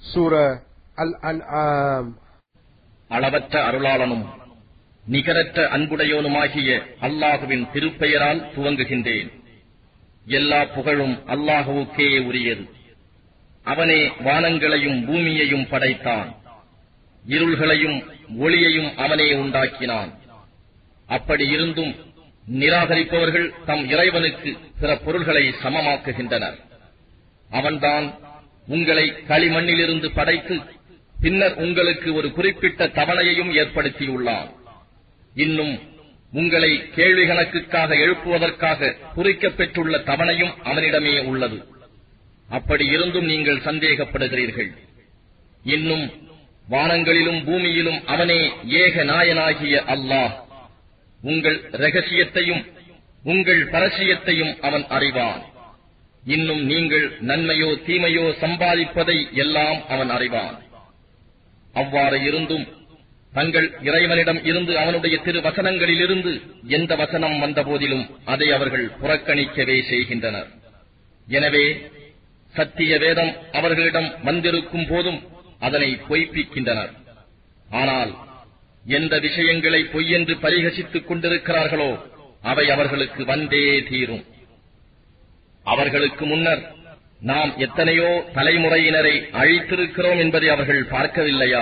சூரா அல் அன்ஆம். அளவற்ற அருளாளனும் நிகரற்ற அன்புடையோனுமாகிய அல்லாஹுவின் திருப்பெயரால் துவங்குகின்றேன். எல்லா புகழும் அல்லாஹுவுக்கே உரியது. அவனே வானங்களையும் பூமியையும் படைத்தான். இருள்களையும் ஒளியையும் அவனே உண்டாக்கினான். அப்படி இருந்தும் நிராகரிப்பவர்கள் தம் இறைவனுக்கு பிற பொருள்களை சமமாக்குகின்றனர். அவன்தான் உங்களை களிமண்ணிலிருந்து படைத்து பின்னர் உங்களுக்கு ஒரு குறிப்பிட்ட தவணையையும் ஏற்படுத்தியுள்ளான். இன்னும் உங்களை கேள்வி கணக்குக்காக எழுப்புவதற்காக குறிக்கப் பெற்றுள்ள தவணையும் அவனிடமே உள்ளது. அப்படி இருந்தும் நீங்கள் சந்தேகப்படுகிறீர்கள். இன்னும் வானங்களிலும் பூமியிலும் அவனே ஏக நாயனாகிய அல்லாஹ். உங்கள் இரகசியத்தையும் உங்கள் பரசியத்தையும் அவன் அறிவான். இன்னும் நீங்கள் நன்மையோ தீமையோ சம்பாதிப்பதை எல்லாம் அவன் அறிவான். அவ்வாறு இருந்தும் தங்கள் இறைவனிடம் இருந்து அவனுடைய திரு வசனங்களிலிருந்து எந்த வசனம் வந்தபோதிலும் அதை அவர்கள் புறக்கணிக்கவே செய்கின்றனர். எனவே சத்திய வேதம் அவர்களிடம் வந்திருக்கும் போதும் அதனை பொய்ப்பிக்கின்றனர். ஆனால் எந்த விஷயங்களை பொய்யென்று பரிகசித்துக் கொண்டிருக்கிறார்களோ அவை அவர்களுக்கு வந்தே தீரும். அவர்களுக்கு முன்னர் நாம் எத்தனையோ தலைமுறையினரை அழித்திருக்கிறோம் என்பதை அவர்கள் பார்க்கவில்லையா?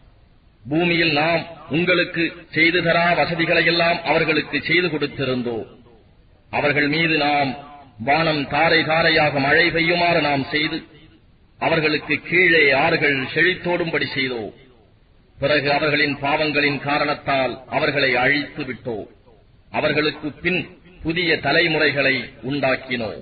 பூமியில் நாம் உங்களுக்கு செய்து தரா வசதிகளையெல்லாம் அவர்களுக்கு செய்து கொடுத்திருந்தோம். அவர்கள் மீது நாம் வானம் தாரை தாரையாக மழை பெய்யுமாறு நாம் செய்து அவர்களுக்கு கீழே ஆறுகள் செழித்தோடும்படி செய்தோம். பிறகு அவர்களின் பாவங்களின் காரணத்தால் அவர்களை அழித்து விட்டோம். அவர்களுக்கு பின் புதிய தலைமுறைகளை உண்டாக்கினோம்.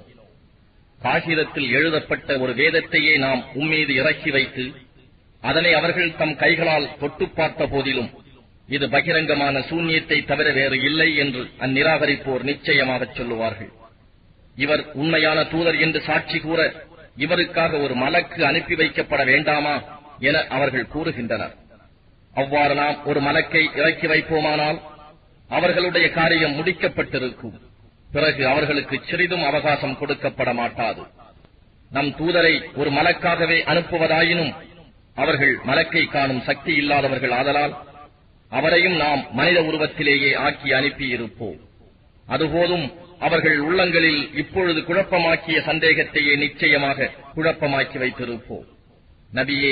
காகிதத்தில் எழுதப்பட்ட ஒரு வேதத்தையே நாம் உம்மீது இறக்கி வைத்து அதனை அவர்கள் தம் கைகளால் தொட்டு பார்த்த போதிலும் இது பகிரங்கமான சூன்யத்தை தவிர வேறு இல்லை என்று அந்நிராகரிப்போர் நிச்சயமாகச் சொல்லுவார்கள். இவர் உண்மையான தூதர் என்று சாட்சி கூற இவருக்காக ஒரு மலக்கு அனுப்பி வைக்கப்பட வேண்டாமா என அவர்கள் கூறுகின்றனர். அவ்வாறு நாம் ஒரு மலக்கை இறக்கி வைப்போமானால் அவர்களுடைய காரியம் முடிக்கப்பட்டிருக்கும். பிறகு அவர்களுக்கு சிறிதும் அவகாசம் கொடுக்கப்பட மாட்டாது. நம் தூதரை ஒரு மலக்காகவே அனுப்புவதாயினும் அவர்கள் மலக்கை காணும் சக்தி இல்லாதவர்கள் ஆதலால் அவரையும் நாம் மனித உருவத்திலேயே ஆக்கி அனுப்பியிருப்போம். அதுபோதும் அவர்கள் உள்ளங்களில் இப்பொழுது குழப்பமாக்கிய சந்தேகத்தையே நிச்சயமாக குழப்பமாக்கி வைத்திருப்போம். நபியே,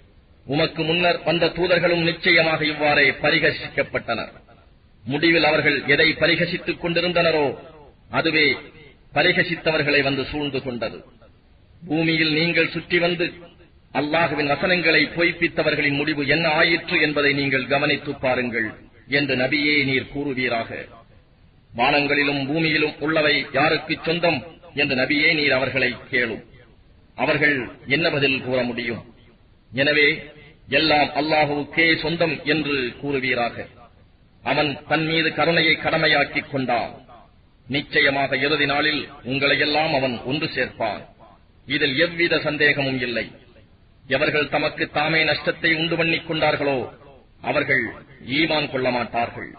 உமக்கு முன்னர் வந்த தூதர்களும் நிச்சயமாக இவ்வாறே பரிகசிக்கப்பட்டனர். முடிவில் அவர்கள் எதை பரிகசித்துக் கொண்டிருந்தனரோ அதுவே பரிகசித்தவர்களை வந்து சூழ்ந்து கொண்டது. பூமியில் நீங்கள் சுற்றி வந்து அல்லாஹுவின் வசனங்களை பொய்ப்பித்தவர்களின் முடிவு என்ன ஆயிற்று என்பதை நீங்கள் கவனித்துப் பாருங்கள் என்று நபியே நீர் கூறுவீராக. வானங்களிலும் பூமியிலும் உள்ளவை யாருக்கு சொந்தம் என்று நபியே நீர் அவர்களை கேளும். அவர்கள் என்ன பதில் கூற முடியும்? எனவே எல்லாம் அல்லாஹுவுக்கே சொந்தம் என்று கூறுவீராக. அவன் தன் மீது கருணையை கடமையாக்கிக் கொண்டான். நிச்சயமாக இறுதி நாளில் உங்களையெல்லாம் அவன் ஒன்று சேர்ப்பான். இதில் எவ்வித சந்தேகமும் இல்லை. எவர்கள் தமக்கு தாமே நஷ்டத்தை உண்டு பண்ணிக் கொண்டார்களோ அவர்கள் ஈமான் கொள்ள மாட்டார்கள்.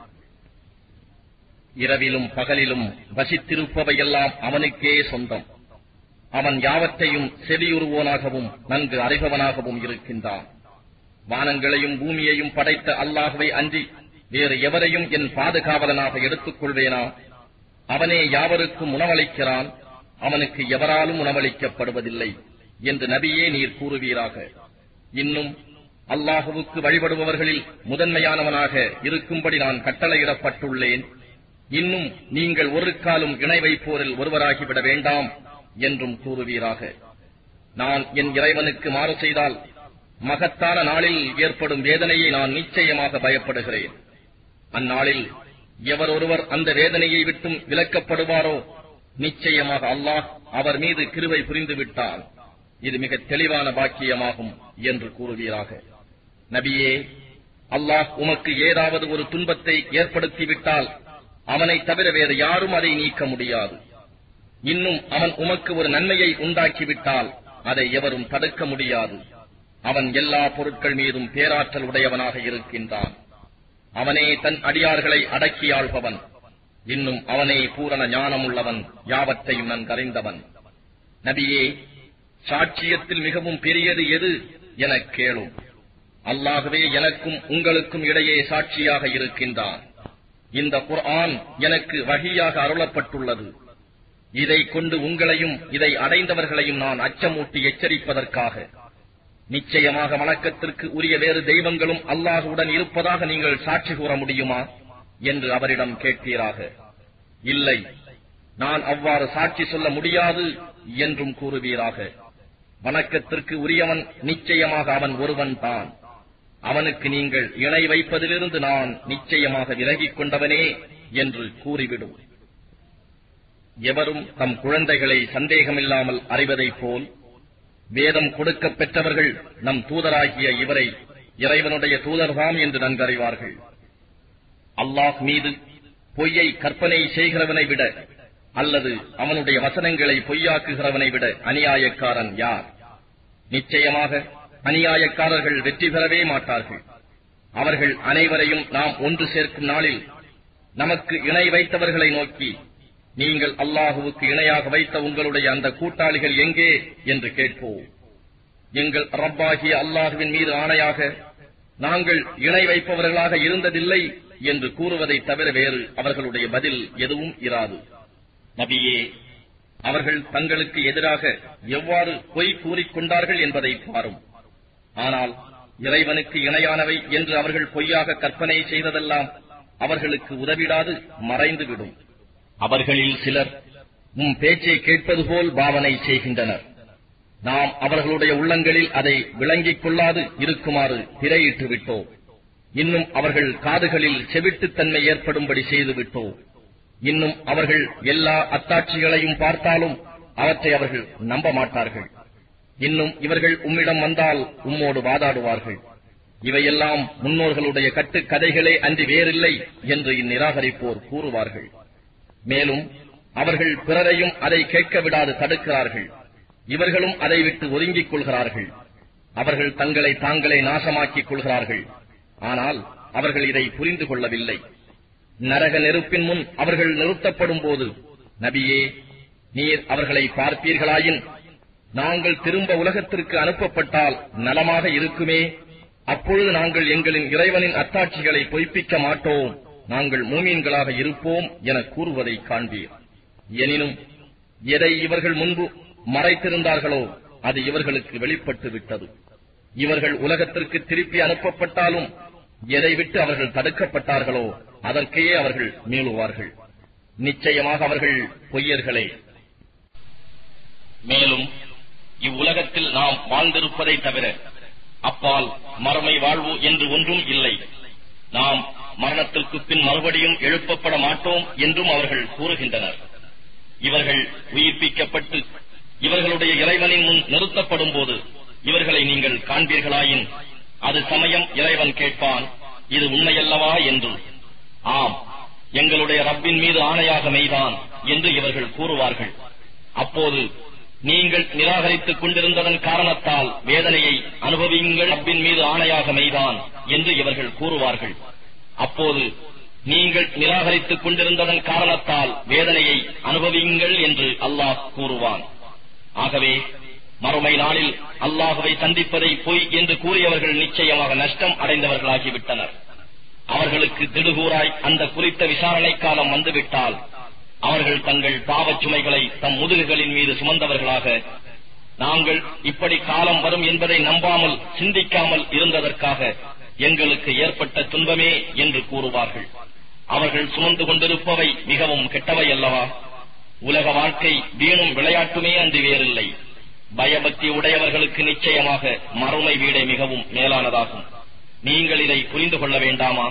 இரவிலும் பகலிலும் வசித்திருப்பவையெல்லாம் அவனுக்கே சொந்தம். அவன் யாவற்றையும் செவியுறுவோனாகவும் நன்கு அறிபவனாகவும் இருக்கின்றான். வானங்களையும் பூமியையும் படைத்த அல்லாஹ்வை அன்றி வேறு எவரையும் என் பாதுகாவலனாக எடுத்துக் கொள்வேனா? அவனே யாவருக்கும் உணவளிக்கிறான். அவனுக்கு எவராலும் உணவளிக்கப்படுவதில்லை என்று நபியே நீர் கூறுவீராக. இன்னும் அல்லாஹுவுக்கு வழிபடுபவர்களில் முதன்மையானவனாக இருக்கும்படி நான் கட்டளையிடப்பட்டுள்ளேன். இன்னும் நீங்கள் ஒரு காலும் இணை வைப்போரில் ஒருவராகிவிட வேண்டாம் என்றும் கூறுவீராக. நான் என் இறைவனுக்கு மாறு செய்தால் மகத்தான நாளில் ஏற்படும் வேதனையை நான் நிச்சயமாக பயப்படுகிறேன். அந்நாளில் எவர் ஒருவர் அந்த வேதனையை விட்டும் விலக்கப்படுவாரோ நிச்சயமாக அல்லாஹ் அவர் மீது கிருபை புரிந்து விட்டான். இது மிக தெளிவான பாக்கியமாகும் என்று கூறுவீராக. நபியே, அல்லாஹ் உமக்கு ஏதாவது ஒரு துன்பத்தை ஏற்படுத்திவிட்டால் அவனை தவிர வேறு யாரும் அதை நீக்க முடியாது. இன்னும் அவன் உமக்கு ஒரு நன்மையை உண்டாக்கிவிட்டால் அதை எவரும் தடுக்க முடியாது. அவன் எல்லா பொருட்கள் மீதும் பேராற்றல் உடையவனாக இருக்கின்றான். அவனே தன் அடியார்களை அடக்கியாள்பவன். இன்னும் அவனே பூரண ஞானம் உள்ளவன், யாவற்றையும் நன்கறிந்தவன். நபியே, சாட்சியத்தில் மிகவும் பெரியது எது எனக் கேளும். அல்லாஹ்வே எனக்கும் உங்களுக்கும் இடையே சாட்சியாக இருக்கின்றான். இந்த குர்ஆன் எனக்கு வஹியாக அருளப்பட்டுள்ளது. இதைக் கொண்டு உங்களையும் இதை அடைந்தவர்களையும் நான் அச்சமூட்டி எச்சரிப்பதற்காக. நிச்சயமாக வணக்கத்திற்கு உரிய வேறு தெய்வங்களும் அல்லாஹுடன் இருப்பதாக நீங்கள் சாட்சி கூற முடியுமா என்று அவரிடம் கேட்பீராக. இல்லை, நான் அவ்வாறு சாட்சி சொல்ல முடியாது என்றும் கூறுவீராக. வணக்கத்திற்கு உரியவன் நிச்சயமாக அவன் ஒருவன் தான். அவனுக்கு நீங்கள் இணை வைப்பதிலிருந்து நான் நிச்சயமாக விலகிக் கொண்டவனே என்று கூறிவிடும். எவரும் தம் குழந்தைகளை சந்தேகமில்லாமல் அறிவதைப் போல் வேதம் கொடுக்கப் பெற்றவர்கள் நம் தூதராகிய இவரை இறைவனுடைய தூதர்தாம் என்று நன்கறிவார்கள். அல்லாஹ் மீது பொய்யை கற்பனை செய்கிறவனை விட அல்லது அவனுடைய வசனங்களை பொய்யாக்குகிறவனை விட அநியாயக்காரன் யார்? நிச்சயமாக அநியாயக்காரர்கள் வெற்றி பெறவே மாட்டார்கள். அவர்கள் அனைவரையும் நாம் ஒன்று சேர்க்கும் நாளில் நமக்கு இணை வைத்தவர்களை நோக்கி, நீங்கள் அல்லாஹுவுக்கு இணையாக வைத்த உங்களுடைய அந்த கூட்டாளிகள் எங்கே என்று கேட்போம். எங்கள் ரப்பாகிய அல்லாஹுவின் மீது ஆணையாக நாங்கள் இணை வைப்பவர்களாக இருந்ததில்லை என்று கூறுவதை தவிர வேறு அவர்களுடைய பதில் எதுவும் இராது. நபியே, அவர்கள் தங்களுக்கு எதிராக எவ்வாறு பொய் கூறிக்கொண்டார்கள் என்பதை பாரும். ஆனால் இறைவனுக்கு இணையானவை என்று அவர்கள் பொய்யாக கற்பனை செய்ததெல்லாம் அவர்களுக்கு உதவிடாது மறைந்துவிடும். அவர்களில் சிலர் உம் பேச்சை கேட்பது போல் பாவனை செய்கின்றனர். நாம் அவர்களுடைய உள்ளங்களில் அதை விளங்கிக் கொள்ளாது இருக்குமாறு திரையிட்டு விட்டோம். இன்னும் அவர்கள் காதுகளில் செவிட்டுத்தன்மை ஏற்படும்படி செய்துவிட்டோம். இன்னும் அவர்கள் எல்லா அத்தாட்சிகளையும் பார்த்தாலும் அவற்றை அவர்கள் நம்ப மாட்டார்கள். இன்னும் இவர்கள் உம்மிடம் வந்தால் உம்மோடு வாதாடுவார்கள். இவையெல்லாம் முன்னோர்களுடைய கட்டுக்கதைகளே அன்றி வேறில்லை என்று இந்நிராகரிப்போர் கூறுவார்கள். மேலும் அவர்கள் பிறரையும் அதை கேட்க விடாது தடுக்கிறார்கள். இவர்களும் அதை விட்டு ஒதுங்கிக் கொள்கிறார்கள். அவர்கள் தங்களை தாங்களே நாசமாக்கிக் கொள்கிறார்கள். ஆனால் அவர்கள் இதை புரிந்து கொள்ளவில்லை. நரக நெருப்பின் முன் அவர்கள் நிறுத்தப்படும் போது, நபியே, நீர் அவர்களை பார்ப்பீர்களாயின் நாங்கள் திரும்ப உலகத்திற்கு அனுப்பப்பட்டால் நலமாக இருக்குமே. அப்பொழுது நாங்கள் எங்களின் இறைவனின் அத்தாட்சிகளை பொய்ப்பிக்க மாட்டோம், நாங்கள் மூமீன்களாக இருப்போம் என கூறுவதை காண்பீர். எனினும் எதை இவர்கள் முன்பு மறைத்திருந்தார்களோ அது இவர்களுக்கு வெளிப்பட்டு விட்டது. இவர்கள் உலகத்திற்கு திருப்பி அனுப்பப்பட்டாலும் எதை விட்டு அவர்கள் தடுக்கப்பட்டார்களோ அதற்கே அவர்கள் மீளுவார்கள். நிச்சயமாக அவர்கள் பொய்யர்களே. மேலும் இவ்வுலகத்தில் நாம் வாழ்ந்திருப்பதை தவிர அப்பால் மறுமை வாழ்வு என்று ஒன்றும் இல்லை. நாம் மரணத்திற்கு பின் மறுபடியும் எழுப்பப்பட மாட்டோம் என்றும் அவர்கள் கூறுகின்றனர். இவர்கள் உயிர்ப்பிக்கப்பட்டு இவர்களுடைய இறைவனின் முன் நிறுத்தப்படும் போது இவர்களை நீங்கள் காண்பீர்களாயின் அது சமயம் இறைவன் கேட்பான், இது உண்மையல்லவா என்று. ஆம், எங்களுடைய ரப்பின் மீது ஆணையாக மெய்தான் என்று இவர்கள் கூறுவார்கள். அப்போது நீங்கள் நிராகரித்துக் கொண்டிருந்ததன் காரணத்தால் வேதனையை அனுபவியுங்கள், ரப்பின் மீது ஆணையாக மெய்தான் என்று இவர்கள் கூறுவார்கள். அப்போது நீங்கள் நிராகரித்துக் கொண்டிருந்ததன் காரணத்தால் வேதனையை அனுபவியுங்கள் என்று அல்லாஹ் கூறுவான். ஆகவே மறுமை நாளில் அல்லாஹுவை சந்திப்பதை பொய் என்று கூறியவர்கள் நிச்சயமாக நஷ்டம் அடைந்தவர்களாகிவிட்டனர். அவர்களுக்கு திடுகூறாய் அந்த குறித்த விசாரணை காலம் வந்துவிட்டால் அவர்கள் தங்கள் பாவச் சுமைகளை தம் முதுகுகளின் மீது சுமந்தவர்களாக, நாங்கள் இப்படி காலம் வரும் என்பதை நம்பாமல் சிந்திக்காமல் இருந்ததற்காக எங்களுக்கு ஏற்பட்ட துன்பமே என்று கூறுவார்கள். அவர்கள் சுமந்து கொண்டிருப்பவை மிகவும் கெட்டவை அல்லவா? உலக வாழ்க்கை வீணும் விளையாட்டுமே அன்றி வேறில்லை. பயபக்தி உடையவர்களுக்கு நிச்சயமாக மறுமை வீடே மிகவும் மேலானதாகும். நீங்கள் இதை புரிந்து கொள்ள வேண்டாமா?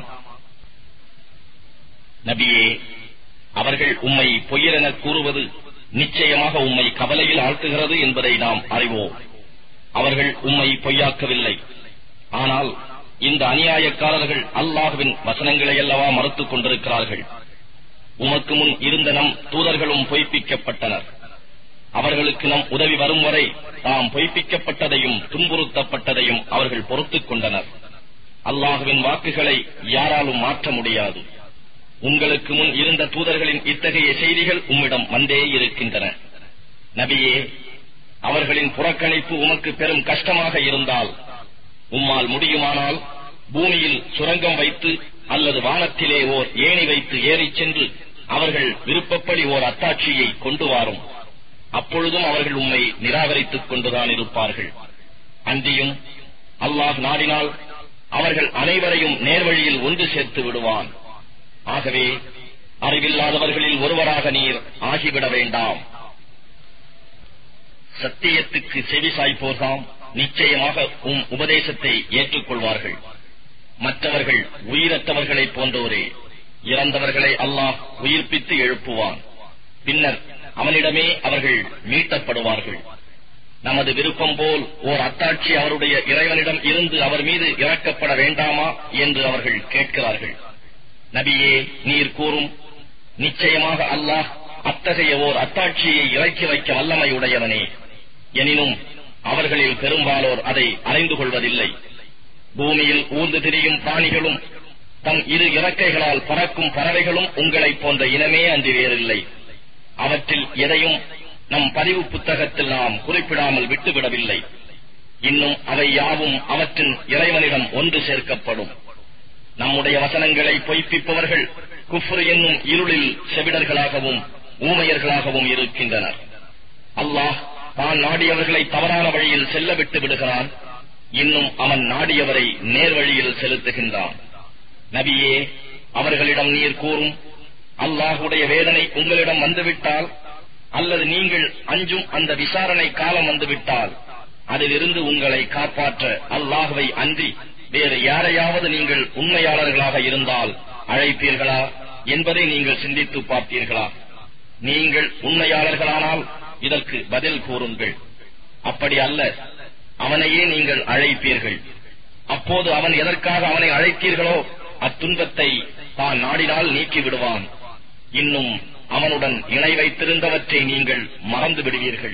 நபியே, அவர்கள் உம்மை பொய்யரென கூறுவது நிச்சயமாக உம்மை கவலையில் ஆழ்த்துகிறது என்பதை நாம் அறிவோம். அவர்கள் உம்மை பொய்யாக்கவில்லை. ஆனால் இந்த அநியாயக்காரர்கள் அல்லாஹ்வின் வசனங்களை அல்லவா மறுத்துக் கொண்டிருக்கிறார்கள். உமக்கு முன் இருந்த நம் தூதர்களும் பொய்ப்பிக்கப்பட்டனர். அவர்களுக்கு நம் உதவி வரும் வரை தாம் பொய்ப்பிக்கப்பட்டதையும் துன்புறுத்தப்பட்டதையும் அவர்கள் பொறுத்துக் கொண்டனர். அல்லாஹ்வின் வாக்குகளை யாராலும் மாற்ற முடியாது. உங்களுக்கு முன் இருந்த தூதர்களின் இத்தகைய செய்திகள் உம்மிடம் வந்தே இருக்கின்றன. நபியே, அவர்களின் புறக்கணிப்பு உமக்கு பெரும் கஷ்டமாக இருந்தால் உம்மால் முடியுமானால் பூமியில் சுரங்கம் வைத்து அல்லது வானத்திலே ஓர் ஏணி வைத்து ஏறிச் சென்று அவர்கள் விருப்பப்படி ஓர் அத்தாட்சியை கொண்டு வாரும். அப்பொழுதும் அவர்கள் உம்மை நிராகரித்துக் கொண்டுதான் இருப்பார்கள். அன்றியும் அல்லாஹ் நாடினால் அவர்கள் அனைவரையும் நேர்வழியில் ஒன்று சேர்த்து விடுவான். ஆகவே அறிவில்லாதவர்களில் ஒருவராக நீர் ஆகிவிட வேண்டாம். சத்தியத்துக்கு செவி சாய்ப்போர்தாம் நிச்சயமாக உபதேசத்தை ஏற்றுக்கொள்வார்கள். மற்றவர்கள் உயிரற்றவர்களைப் போன்றோரே. இறந்தவர்களை அல்லாஹ் உயிர்ப்பித்து எழுப்புவான். பின்னர் அவனிடமே அவர்கள் மீட்டப்படுவார்கள். நமது விருப்பம் போல் ஓர் அத்தாட்சி அவருடைய இறைவனிடம் இருந்து அவர் மீது இறக்கப்பட வேண்டாமா என்று அவர்கள் கேட்கிறார்கள். நபியே, நீர் கூறும், நிச்சயமாக அல்லாஹ் அத்தகைய ஓர் அத்தாட்சியை இறக்கி வைக்க வல்லமையுடையவனே. எனினும் அவர்களில் பெரும்பாலோர் அதை அறிந்து கொள்வதில்லை. பூமியில் ஊர்ந்து திரியும் பிராணிகளும் தம் இரு இறக்கைகளால் பறக்கும் பறவைகளும் உங்களைப் போன்ற இனமே அன்றி வேறில்லை. அவற்றில் எதையும் நம் பதிவு புத்தகத்தில் நாம் குறிப்பிடாமல் விட்டுவிடவில்லை. இன்னும் அவை யாவும் அவற்றின் இறைவனிடம் ஒன்று சேர்க்கப்படும். நம்முடைய வசனங்களை பொய்ப்பிப்பவர்கள் குஃப்ர் என்னும் இருளில் செவிடர்களாகவும் ஊமையர்களாகவும் இருக்கின்றனர். அல்லாஹ் தான் நாடியவர்களை தவறான வழியில் செல்ல விட்டு விடுகிறான். இன்னும் அவன் நாடியவரை நேர்வழியில் செலுத்துகின்றான். நபியே, அவர்களிடம் நீர் கூறும், அல்லாஹுடைய வேதனை உங்களிடம் வந்துவிட்டால் அல்லது நீங்கள் அஞ்சும் அந்த விசாரணை காலம் வந்துவிட்டால் அதிலிருந்து உங்களை காப்பாற்ற அல்லாஹுவை அன்றி வேறு யாரையாவது நீங்கள் உண்மையாளர்களாக இருந்தால் அழைப்பீர்களா என்பதை நீங்கள் சிந்தித்து பார்த்தீர்களா? நீங்கள் உண்மையாளர்களானால் இதற்கு பதில் கூறுங்கள். அப்படி அல்ல, அவனையே நீங்கள் அழைப்பீர்கள். அப்போது அவன் எதற்காக அவனை அழைத்தீர்களோ அத்துன்பத்தை தான் நாடினால் நீக்கி விடுவான். இன்னும் அவனுடன் இணை வைத்திருந்தவற்றை நீங்கள் மறந்து விடுவீர்கள்.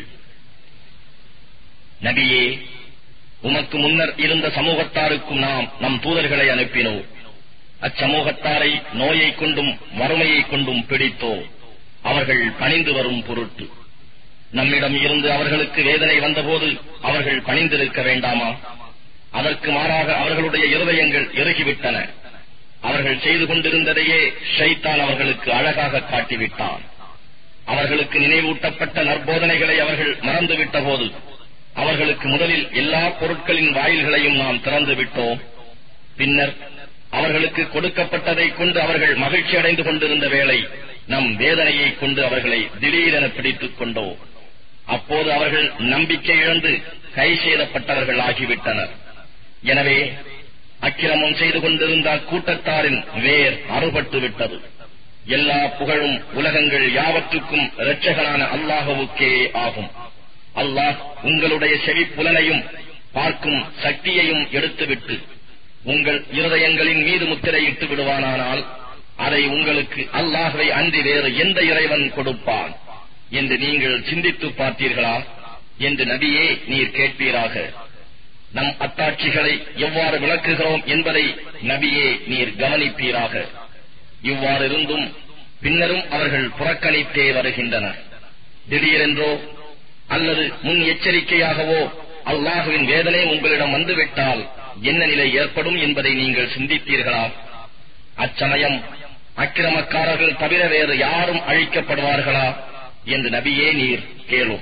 நபியே, உமக்கு முன்னர் இருந்த சமூகத்தாருக்கும் நாம் நம் தூதர்களை அனுப்பினோம். அச்சமூகத்தாரை நோயை கொண்டும் வறுமையை கொண்டும் பிடித்தோ அவர்கள் பணிந்து வரும் பொருட்டு. நம்மிடம் இருந்து அவர்களுக்கு வேதனை வந்தபோது அவர்கள் பணிந்திருக்க வேண்டாமா? அதற்கு மாறாக அவர்களுடைய இருதயங்கள் இறுகிவிட்டன. அவர்கள் செய்து கொண்டிருந்ததையே ஷைத்தான் அவர்களுக்கு அழகாக காட்டிவிட்டான். அவர்களுக்கு நினைவூட்டப்பட்ட நற்போதனைகளை அவர்கள் மறந்துவிட்ட போது அவர்களுக்கு முதலில் எல்லா பொருட்களின் வாயில்களையும் நாம் திறந்து விட்டோம். பின்னர் அவர்களுக்கு கொடுக்கப்பட்டதை கொண்டு அவர்கள் மகிழ்ச்சி அடைந்து கொண்டிருந்த வேளை நம் வேதனையை கொண்டு அவர்களை திடீரென பிடித்துக் கொண்டோம். அப்போது அவர்கள் நம்பிக்கை இழந்து கை செய்தப்பட்டவர்கள் ஆகிவிட்டனர். எனவே அக்கிரமம் செய்து கொண்டிருந்த கூட்டத்தாரின் வேர் அறுபட்டு விட்டது. எல்லா புகழும் உலகங்கள் யாவற்றுக்கும் இரட்சகனான அல்லாஹுவுக்கே ஆகும். அல்லாஹ் உங்களுடைய செவிப்புலனையும் பார்க்கும் சக்தியையும் எடுத்துவிட்டு உங்கள் இருதயங்களின் மீது முத்திரையிட்டு விடுவானானால் அதை உங்களுக்கு அல்லாஹ்வை அன்றி வேறு எந்த இறைவன் கொடுப்பான் என்று நீங்கள் சிந்தித்து பார்த்தீர்களா என்று நபியே நீர் கேட்பீராக. நம் அத்தாட்சிகளை எவ்வாறு விளக்குகிறோம் என்பதை நபியே நீர் கவனிப்பீராக. இவ்வாறு இருந்தும் பின்னரும் அவர்கள் புறக்கணித்தே வருகின்றனர். திடீரென்றோ அல்லது முன் எச்சரிக்கையாகவோ அல்லாஹுவின் வேதனை உங்களிடம் வந்துவிட்டால் என்ன நிலை ஏற்படும் என்பதை நீங்கள் சிந்தித்தீர்களா? அச்சமயம் அக்கிரமக்காரர்கள் தவிர வேறு யாரும் அழிக்கப்படுவார்களா என்று நபியே நீர் கேளும்.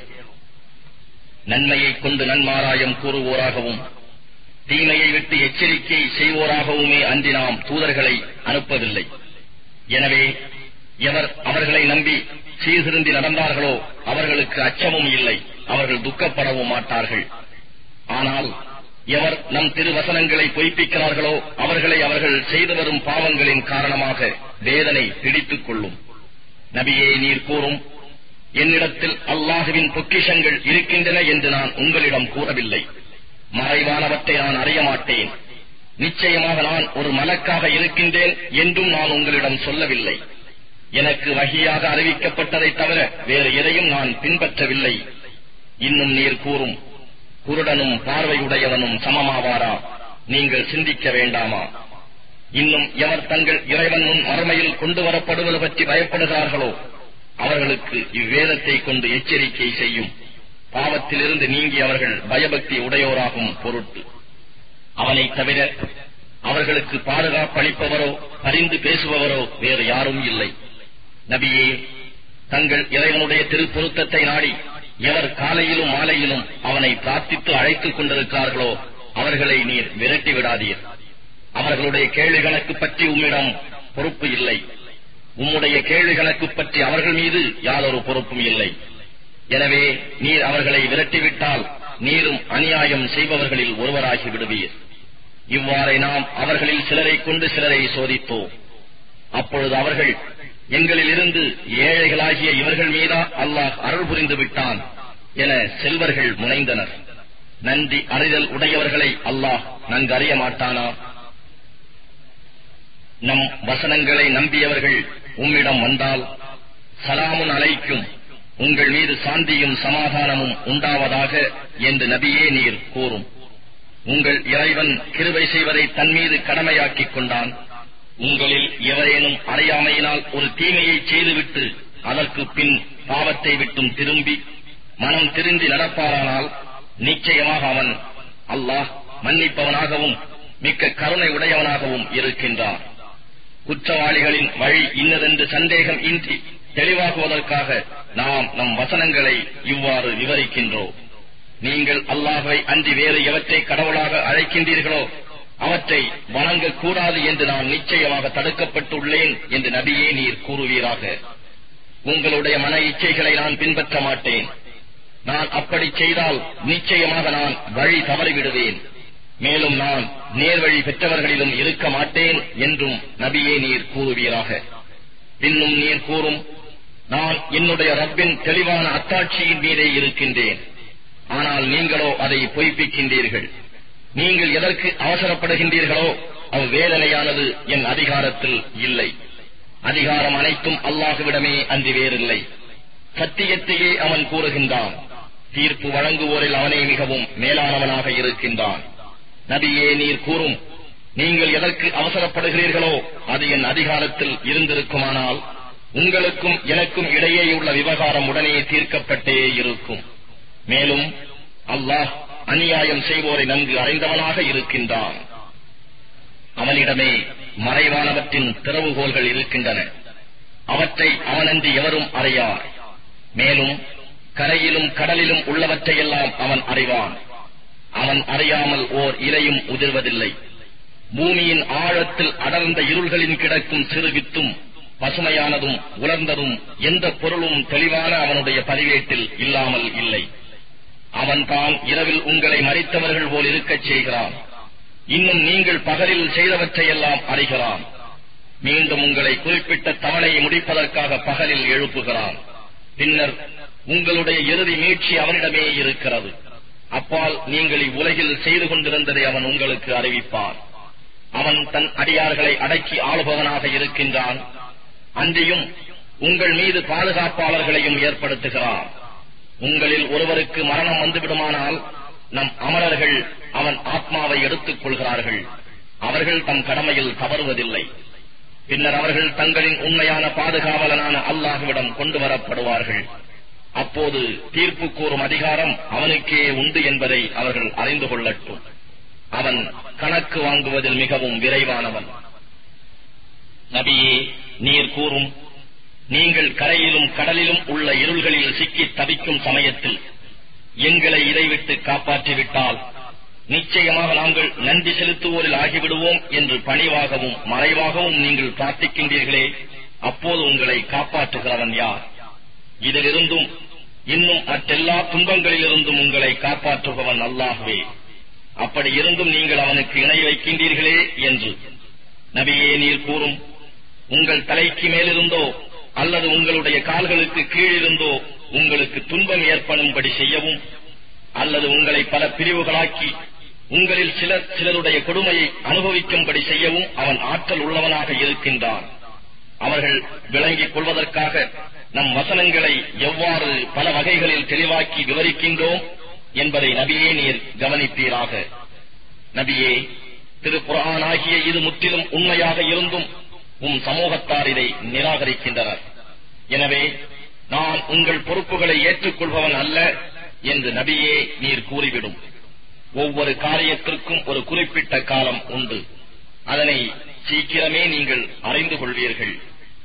நன்மையைக் கொண்டு நன்மாராயம் கூறுவோராகவும் தீமையை விட்டு எச்சரிக்கை செய்வோராகவுமே அன்றி நாம் தூதர்களை அனுப்பவில்லை. எனவே எவர் அவர்களை நம்பி சீர்திருந்தி நடந்தார்களோ அவர்களுக்கு அச்சமும் இல்லை, அவர்கள் துக்கப்படவும் மாட்டார்கள். ஆனால் எவர் நம் திருவசனங்களை பொய்ப்பிக்கிறார்களோ அவர்களை அவர்கள் செய்து வரும் பாவங்களின் காரணமாக வேதனை பிடித்துக் கொள்ளும். நபியே நீர் கூறும், என்னிடத்தில் அல்லாஹுவின் பொக்கிஷங்கள் இருக்கின்றன என்று நான் உங்களிடம் கூறவில்லை. மறைவானவற்றை நான் அறிய மாட்டேன். நிச்சயமாக நான் ஒரு மலக்காக இருக்கின்றேன் என்றும் நான் உங்களிடம் சொல்லவில்லை. எனக்கு வஹியாக அறிவிக்கப்பட்டதை தவிர வேறு எதையும் நான் பின்பற்றவில்லை. இன்னும் நீர் கூறும், குருடனும் பார்வையுடையவனும் சமமாவாரா? நீங்கள் சிந்திக்க வேண்டாமா? இன்னும் எவர் தங்கள் இறைவன் முன் மறுமையில் கொண்டு வரப்படுவது பற்றி பயப்படுகிறார்களோ அவர்களுக்கு இவ்வேதத்தை கொண்டு எச்சரிக்கை செய்யும். பாவத்திலிருந்து நீங்கி அவர்கள் பயபக்தி உடையோராகும் பொருட்டு. அவனை தவிர அவர்களுக்கு பாதுகாப்பு அளிப்பவரோ பரிந்து பேசுபவரோ வேறு யாரும் இல்லை. நபியே, தங்கள் இறைவனுடைய திருப்பொருத்தத்தை நாடி எவர் காலையிலும் மாலையிலும் அவனை பிரார்த்தித்து அழைத்துக் கொண்டிருக்கிறார்களோ அவர்களை நீர் விரட்டி விடாதீர். அவர்களுடைய கேள்வி கணக்கு பற்றி உம்மிடம் பொறுப்பு இல்லை. உம்முடைய கேள்வி கணக்கு பற்றி அவர்கள் மீது யாதொரு பொறுப்பும் இல்லை. எனவே நீர் அவர்களை விரட்டிவிட்டால் நீரும் அநியாயம் செய்பவர்களில் ஒருவராகி விடுவீர். இவ்வாறே நாம் அவர்களில் சிலரை கொண்டு சிலரை சோதித்தோம். அப்பொழுது அவர்கள், எங்களில் இருந்து ஏழைகளாகிய இவர்கள் மீதா அல்லாஹ் அருள் புரிந்து விட்டான் என செல்வர்கள் முனைந்தனர். நன்றி அறிதல் உடையவர்களை அல்லாஹ் நன்கு அறிய மாட்டானா? நம் வசனங்களை நம்பியவர்கள் உம்மிடம் வந்தால், சலாமுன் அலைக்கும், உங்கள் மீது சாந்தியும் சமாதானமும் உண்டாவதாக என்று நபியே நீர் கூறும். உங்கள் இறைவன் கிருபை செய்வதை தன் மீது கடமையாக்கிக் கொண்டான். உங்களில் எவரேனும் அறியாமையினால் ஒரு தீமையை செய்துவிட்டு அதற்கு பின் பாவத்தை விட்டும் திரும்பி மனம் திருந்தி நடப்பாரானால் நிச்சயமாக அவன் அல்லாஹ் மன்னிப்பவனாகவும் மிக்க கருணை உடையவனாகவும் இருக்கின்றான். குற்றவாளிகளின் வழி இன்னதென்று சந்தேகம் இன்றி தெளிவாகுவதற்காக நாம் நம் வசனங்களை இவ்வாறு விவரிக்கின்றோம். நீங்கள் அல்லாஹ்வை அன்றி வேறு எவற்றை கடவுளாக அழைக்கின்றீர்களோ அவற்றை வணங்கக்கூடாது என்று நான் நிச்சயமாக தடுக்கப்பட்டுள்ளேன் என்று நபியே நீர் கூறுவீராக. உங்களுடைய மன இச்சைகளை நான் பின்பற்ற மாட்டேன். நான் அப்படி செய்தால் நிச்சயமாக நான் வழி தவறிவிடுவேன். மேலும் நான் நேர்வழி பெற்றவர்களிலும் இருக்க மாட்டேன் என்றும் நபியே நீர் கூறுவீராக. இன்னும் நீர் கூறும், நான் என்னுடைய ரப்பின் தெளிவான அத்தாட்சியின் மீதே இருக்கின்றேன். ஆனால் நீங்களோ அதை பொய்ப்பிக்கின்றீர்கள். நீங்கள் எதற்கு அவசரப்படுகின்றீர்களோ அவ்வேதனையானது என் அதிகாரத்தில் இல்லை. அதிகாரம் அனைத்தும் அல்லாஹுவிடமே அன்றி வேறில்லை. சத்தியத்தையே அவன் கூறுகின்றான். தீர்ப்பு வழங்குவோரில் அவனே மிகவும் மேலானவனாக இருக்கின்றான். நபியே நீர் கூறும், நீங்கள் எதற்கு அவசரப்படுகிறீர்களோ அது என் அதிகாரத்தில் இருந்திருக்குமானால் உங்களுக்கும் எனக்கும் இடையேயுள்ள விவகாரம் உடனே தீர்க்கப்பட்டே இருக்கும். மேலும் அல்லாஹ் அநியாயம் செய்வோரை நன்கு அறிந்தவனாக இருக்கின்றான். அவனிடமே மறைவானவற்றின் திறவுகோல்கள் இருக்கின்றன. அவற்றை அவனன்றி எவரும் அறியார். மேலும் கரையிலும் கடலிலும் உள்ளவற்றையெல்லாம் அவன் அறிவான். அவன் அறியாமல் ஓர் இலையும் உதிர்வதில்லை. பூமியின் ஆழத்தில் அடர்ந்த இருள்களின் கிடக்கும் சிறு வித்தும் பசுமையானதும் உலர்ந்ததும் எந்த பொருளும் தெளிவான அவனுடைய பதிவேட்டில் இல்லாமல் இல்லை. அவன் தான் இரவில் உங்களை மறித்தவர்கள் போல் இருக்கச் செய்கிறான். இன்னும் நீங்கள் பகலில் செய்தவற்றையெல்லாம் அறிகிறான். மீண்டும் உங்களை குறிப்பிட்ட தவணையை முடிப்பதற்காக பகலில் எழுப்புகிறான். பின்னர் உங்களுடைய இறுதி மீட்சி அவனிடமே இருக்கிறது. அப்பால் நீங்கள் இவ்வுலகில் செய்து கொண்டிருந்ததை அவன் உங்களுக்கு அறிவிப்பான். அவன் தன் அடியார்களை அடக்கி ஆளுபவனாக இருக்கின்றான். அன்றியும் உங்கள் மீது பாதுகாப்பாளர்களையும் ஏற்படுத்துகிறான். உங்களில் ஒருவருக்கு மரணம் வந்துவிடுமானால் நம் அமரர்கள் அவன் ஆத்மாவை எடுத்துக் கொள்கிறார்கள். அவர்கள் தம் கடமையில் தவறுவதில்லை. பின்னர் அவர்கள் தங்களின் உண்மையான பாதுகாவலனான அல்லாஹ்விடம் கொண்டு வரப்படுவார்கள். அப்போது தீர்ப்பு கூறும் அதிகாரம் அவனுக்கே உண்டு என்பதை அவர்கள் அறிந்து கொள்ளட்டும். அவன் கணக்கு வாங்குவதில் மிகவும் விரைவானவன். நபியே நீர் கூறும், நீங்கள் கரையிலும் கடலிலும் உள்ள இருள்களில் சிக்கி தவிக்கும் சமயத்தில் எங்களை இதைவிட்டு காப்பாற்றிவிட்டால் நிச்சயமாக நாங்கள் நன்றி செலுத்துவோரில் ஆகிவிடுவோம் என்று பணிவாகவும் மறைவாகவும் நீங்கள் பிரார்த்திக்கின்றீர்களே, அப்போது உங்களை காப்பாற்றுகிறவன் யார்? இதிலிருந்தும் இன்னும் மற்றெல்லா துன்பங்களிலிருந்தும் உங்களை காப்பாற்றுபவன் அல்லாஹ்வே. அப்படி இருந்தும் நீங்கள் அவனுக்கு இணை வைக்கின்றீர்களே என்று நபியே நீர் கூறும், உங்கள் தலைக்கு மேலிருந்தோ அல்லது உங்களுடைய கால்களுக்கு கீழிருந்தோ உங்களுக்கு துன்பம் ஏற்படும்படி செய்யவும் அல்லது உங்களை பல பிரிவுகளாக்கி உங்களில் சிலருடைய கொடுமையை அனுபவிக்கும்படி செய்யவும் அவன் ஆற்றல் உள்ளவனாக இருக்கின்றான். அவர்கள் விளங்கிக் கொள்வதற்காக நம் வசனங்களை எவ்வாறு பல வகைகளில் தெளிவாக்கி விவரிக்கின்றோம் என்பதை நபியே நீர் கவனிப்பீராக. நபியே, திருக்குர்ஆன் ஆகிய இது முற்றிலும் உண்மையாக இருந்தும் சமூகத்தார் இதை நிராகரிக்கின்றனர். எனவே நான் உங்கள் பொறுப்புகளை ஏற்றுக்கொள்பவன் அல்ல என்று நபியே நீர் கூறிவிடும். ஒவ்வொரு காரியத்திற்கும் ஒரு குறிப்பிட்ட காலம் உண்டு. அதனை சீக்கிரமே நீங்கள் அறிந்து கொள்வீர்கள்.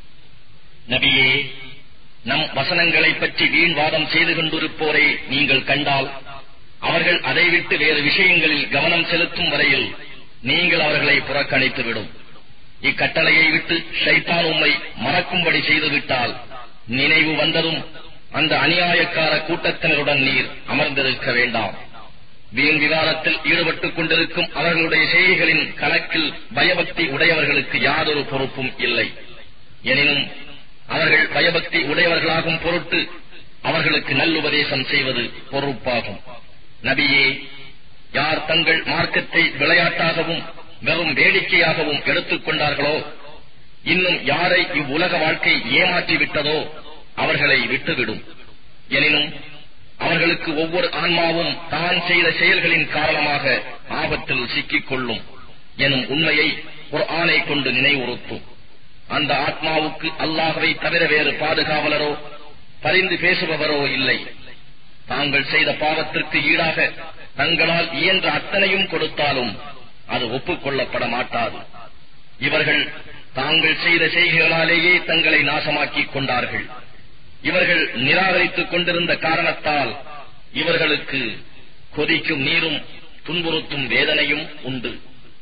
நபியே, நம் வசனங்களை பற்றி வீண்வாதம் செய்து கொண்டிருப்போரை நீங்கள் கண்டால் அவர்கள் அதை விட்டு வேறு விஷயங்களில் கவனம் செலுத்தும் வரையில் நீங்கள் அவர்களை புறக்கணித்துவிடும். இக்கட்டளையை விட்டு ஷைத்தான் உம்மை மறக்கும்படி செய்துவிட்டால் நினைவு வந்ததும் அந்த அநியாயக்கார கூட்டத்தினருடன் நீர் அமர்ந்திருக்க வேண்டாம். வீண் விவாதத்தில் ஈடுபட்டுக் கொண்டிருக்கும் அவர்களுடைய செய்திகளின் கணக்கில் பயபக்தி உடையவர்களுக்கு யாதொரு பொறுப்பும் இல்லை. எனினும் அவர்கள் பயபக்தி உடையவர்களாகும் பொருட்டு அவர்களுக்கு நல்லுபதேசம் செய்வது பொறுப்பாகும். நபியே, யார் தங்கள் மார்க்கத்தை விளையாட்டாகவும் வெறும் வேடிக்கையாகவும் எடுத்துக் கொண்டார்களோ, இன்னும் யாரை இவ்வுலக வாழ்க்கை ஏமாற்றிவிட்டதோ அவர்களை விட்டுவிடும். எனினும் அவர்களுக்கு ஒவ்வொரு ஆன்மாவும் தான் செய்த செயல்களின் காரணமாக ஆபத்தில் சிக்கிக் கொள்ளும் எனும் உண்மையை குர்ஆனை கொண்டு நினைவுறுத்தும். அந்த ஆத்மாவுக்கு அல்லாஹ்வை தவிர வேறு பாதுகாவலரோ பரிந்து பேசுபவரோ இல்லை. தாங்கள் செய்த பாவத்திற்கு ஈடாக தங்களால் இயன்ற அத்தனையும் கொடுத்தாலும் அது ஒப்புக்கொள்ளப்பட மாட்டாது. இவர்கள் தாங்கள் செய்த செய்கைகளாலேயே தங்களை நாசமாக்கிக் கொண்டார்கள். இவர்கள் நிராகரித்துக் கொண்டிருந்த காரணத்தால் இவர்களுக்கு கொதிக்கும் நீரும் துன்புறுத்தும் வேதனையும் உண்டு.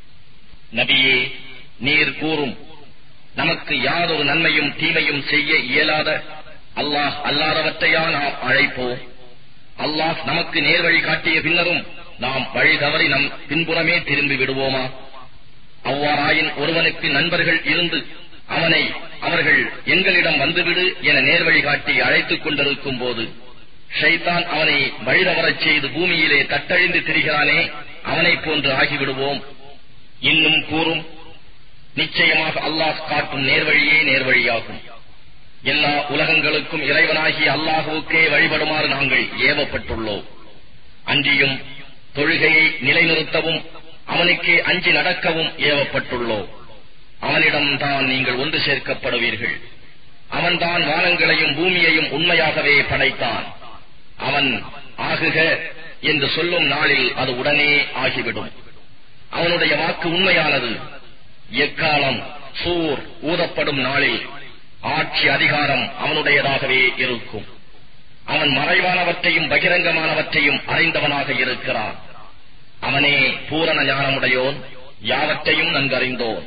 நபியே, நீர் கூறும், நமக்கு யாதொரு நன்மையும் தீமையும் செய்ய இயலாத அல்லாஹ் அல்லாதவற்றையா நாம் அழைப்போம்? அல்லாஹ் நமக்கு நேர்வழி காட்டிய பின்னரும் நாம் வழி தவறி நம் பின்புறமே திரும்பி விடுவோமா? அவ்வாறாயின் ஒருவனுக்கு நண்பர்கள் இருந்து அவனை அவர்கள் எங்களிடம் வந்துவிடு என நேர்வழி காட்டி அழைத்துக் கொண்டிருக்கும் போது ஷைத்தான் அவனை வழிதவறச் செய்து பூமியிலே தட்டழிந்து திரிகிறானே, அவனைப் போன்று ஆகிவிடுவோம். இன்னும் கூறும், நிச்சயமாக அல்லாஹ் காட்டும் நேர்வழியே நேர்வழியாகும். எல்லா உலகங்களுக்கும் இறைவனாகிய அல்லாஹுவுக்கே வழிபடுமாறு நாங்கள் ஏவப்பட்டுள்ளோம். அன்றியும் தொழுகையை நிலைநிறுத்தவும் அவனுக்கே அஞ்சி நடக்கவும் ஏவப்பட்டுள்ளோம். அவனிடம்தான் நீங்கள் ஒன்று சேர்க்கப்படுவீர்கள். அவன்தான் வானங்களையும் பூமியையும் உண்மையாகவே படைத்தான். அவன் ஆகுக என்று சொல்லும் நாளில் அது உடனே ஆகிவிடும். அவனுடைய வாக்கு உண்மையானது. எக்காலம் சூர் ஊதப்படும் நாளில் ஆட்சி அதிகாரம் அவனுடையதாகவே இருக்கும். அவன் மறைவானவற்றையும் பகிரங்கமானவற்றையும் அறிந்தவனாக இருக்கிறான். அவனே பூரண ஞானமுடையோன், யாவற்றையும் நன்கறிந்தோன்.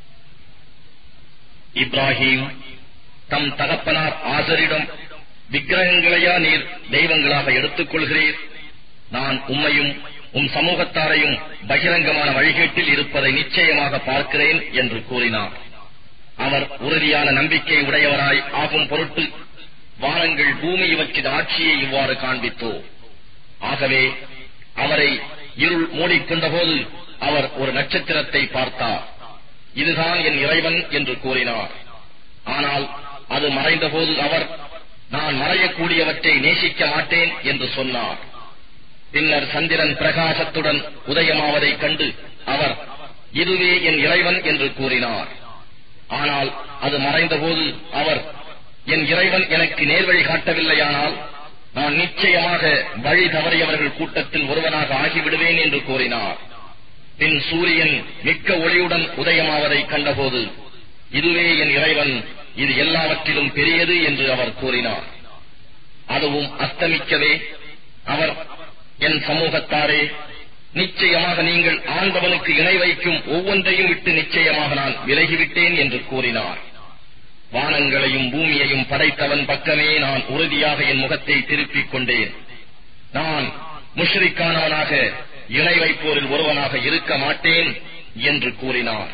இப்ராஹிம் தம் தகப்பனார் ஆசரிடம், விக்கிரகங்களையா நீர் தெய்வங்களாக எடுத்துக் கொள்கிறீர்? நான் உம்மையும் உம் சமூகத்தாரையும் பகிரங்கமான வழிகேட்டில் இருப்பதை நிச்சயமாக பார்க்கிறேன் என்று கூறினார். அவர் உறுதியான நம்பிக்கை உடையவராய் ஆகும் பொருட்டு வானங்கள் பூமி இவற்றின் ஆட்சியை இவ்வாறு காண்பித்தோ. ஆகவே அவரை இருள் மூடிக்கொண்டபோது அவர் ஒரு நட்சத்திரத்தை பார்த்தார். இதுதான் என் இறைவன் என்று கூறினார். ஆனால் அது மறைந்தபோது அவர், நான் மறையக்கூடியவற்றை நேசிக்க மாட்டேன் என்று சொன்னார். பின்னர் சந்திரன் பிரகாசத்துடன் உதயமாவதைக் கண்டு அவர், இதுவே என் இறைவன் என்று கூறினார். ஆனால் அது மறைந்தபோது அவர், என் இறைவன் எனக்கு நேர்வழி காட்டவில்லையானால் நான் நிச்சயமாக வழி தவறியவர்கள் கூட்டத்தில் ஒருவனாக ஆகிவிடுவேன் என்று கூறினார். பின் சூரியன் மிக்க ஒளியுடன் உதயமாவதைக் கண்டபோது, இதுவே என் இறைவன், இது எல்லாவற்றிலும் பெரியது என்று அவர் கூறினார். அதுவும் அஸ்தமிக்கவே அவர், என் சமூகத்தாரே, நிச்சயமாக நீங்கள் ஆண்டவனுக்கு இணை வைக்கும் ஒவ்வொன்றையும் விட்டு நிச்சயமாக நான் விலகிவிட்டேன் என்று கூறினார். வானங்களையும் பூமியையும் படைத்தவன் பக்கமே நான் உறுதியாக என் முகத்தை திருப்பிக் கொண்டேன். நான் முஷ்ரிக்கானவனாக இணை வைப்போரில் ஒருவனாக இருக்க மாட்டேன் என்று கூறினார்.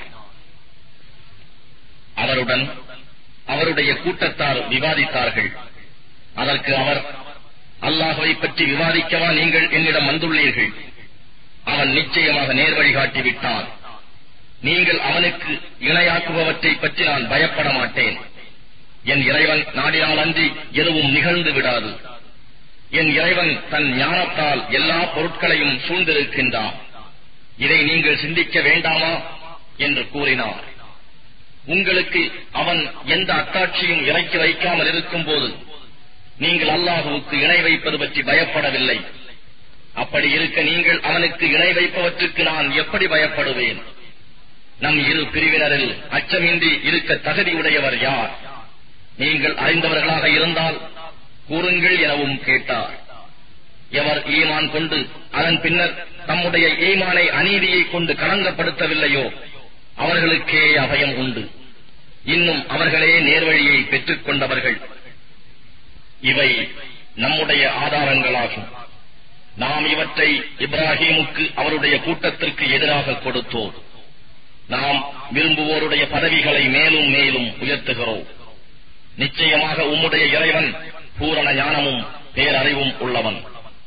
அவருடன் அவருடைய கூட்டத்தார் விவாதித்தார்கள். அதற்கு அவர், அல்லாஹ்வை பற்றி விவாதிக்கவா நீங்கள் என்னிடம் வந்துள்ளீர்கள்? அவன் நிச்சயமாக நேர்வழி காட்டிவிட்டான். நீங்கள் அவனுக்கு இணையாக்குபவற்றை பற்றி நான் பயப்பட மாட்டேன். என் இறைவன் நாடினால் அன்றி எதுவும் நிகழ்ந்து விடாது. என் இறைவன் தன் ஞானத்தால் எல்லா பொருட்களையும் சூழ்ந்திருக்கின்றான். இதை நீங்கள் சிந்திக்க வேண்டாமா என்று கூறினார். உங்களுக்கு அவன் எந்த அத்தாட்சியும் இறக்கி வைக்காமல் இருக்கும் போது நீங்கள் அல்லாஹுவுக்கு இணை வைப்பது பற்றி பயப்படவில்லை. அப்படி இருக்க நீங்கள் அவனுக்கு இணை வைப்பவற்றுக்கு நான் எப்படி பயப்படுவேன்? நம் இரு பிரிவினரில் அச்சமின்றி இருக்க தகுதியுடையவர் யார்? நீங்கள் அறிந்தவர்களாக இருந்தால் கூறுங்கள் எனவும் கேட்டார். எவர் ஈமான் கொண்டு அதன் பின்னர் தம்முடைய ஈமானை அநீதியை கொண்டு களங்கப்படுத்தவில்லையோ அவர்களுக்கே அபயம் உண்டு. இன்னும் அவர்களே நேர்வழியை பெற்றுக் கொண்டவர்கள். இவை நம்முடைய ஆதாரங்களாகும். நாம் இவற்றை இப்ராஹீமுக்கு அவருடைய கூட்டத்திற்கு எதிராக கொடுத்தோம். நாம் விரும்புவோருடைய பதவிகளை மேலும் மேலும் உயர்த்துகிறோம். நிச்சயமாக உம்முடைய இறைவன் பூரண ஞானமும் பேரறிவும் உள்ளவன்.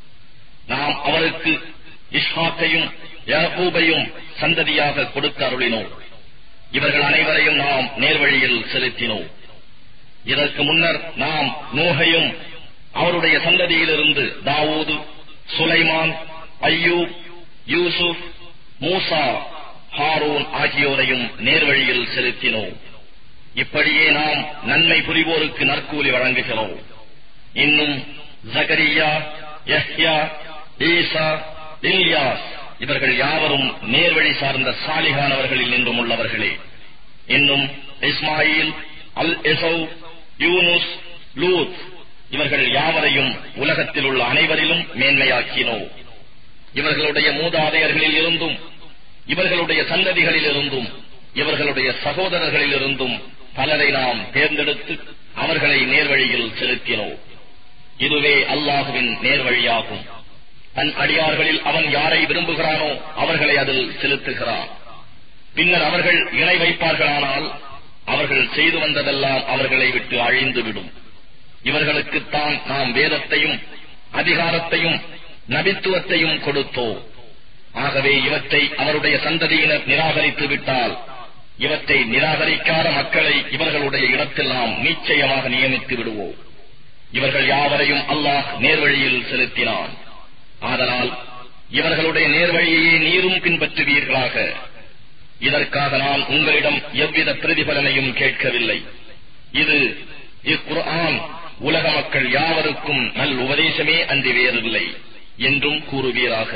நாம் அவருக்கு இஸ்ஹாக்கையும் யாக்கூபையும் சந்ததியாக கொடுக்க அருளினோம். இவர்கள் அனைவரையும் நாம் நேர்வழியில் செலுத்தினோம். இதற்கு முன்னர் நாம் நூஹையும் அவருடைய சந்ததியிலிருந்து தாவூது, சுலைமான், அய்யூப், யூசுப், மூசா, ஹாரூன் ஆகியோரையும் நேர்வழியில் செலுத்தினோம். இப்படியே நாம் நன்மை புரிவோருக்கு நற்கூலி வழங்குகிறோம். இன்னும் ஜகரியா, யஹ்யா, ஈசா, இல்யாஸ் இவர்கள் யாவரும் நேர்வழி சார்ந்த சாலிகானவர்களில் நின்றும் உள்ளவர்களே. இன்னும் இஸ்மாயில், அல் எசௌ, யூனுஸ், லூத் இவர்கள் யாவரையும் உலகத்தில் உள்ள அனைவரிலும் மேன்மையாக்கினோம். இவர்களுடைய மூதாதையர்களில் இருந்தும் இவர்களுடைய சந்ததிகளில் இருந்தும் இவர்களுடைய சகோதரர்களில் இருந்தும் பலரை நாம் தேர்ந்தெடுத்து அவர்களை நேர்வழியில் செலுத்தினோம். இதுவே அல்லாஹுவின் நேர்வழியாகும். தன் அடியார்களில் அவன் யாரை விரும்புகிறானோ அவர்களை அதில் செலுத்துகிறான். பின்னர் அவர்கள் இணை வைப்பார்களானால் அவர்கள் செய்து வந்ததெல்லாம் அவர்களை விட்டு அழிந்துவிடும். இவர்களுக்குத்தான் நாம் வேதத்தையும் அதிகாரத்தையும் நபித்துவத்தையும் கொடுத்தோம். ஆகவே இவற்றை அவருடைய சந்ததியினர் நிராகரித்து விட்டால் இவற்றை நிராகரிக்காத மக்களை இவர்களுடைய இடத்தில் நாம் நிச்சயமாக நியமித்து விடுவோம். இவர்கள் யாவரையும் அல்லாஹ் நேர்வழியில் செலுத்தினான். ஆதலால் இவர்களுடைய நேர்வழியையே நீரும் பின்பற்றுவீர்களாக. இதற்காக நான் உங்களிடம் எவ்வித பிரதிபலனையும் கேட்கவில்லை. இது இக்குர்ஆன் உலக மக்கள் யாவருக்கும் நல் உபதேசமே அன்றி வேறில்லை என்றும் கூறுவீராக.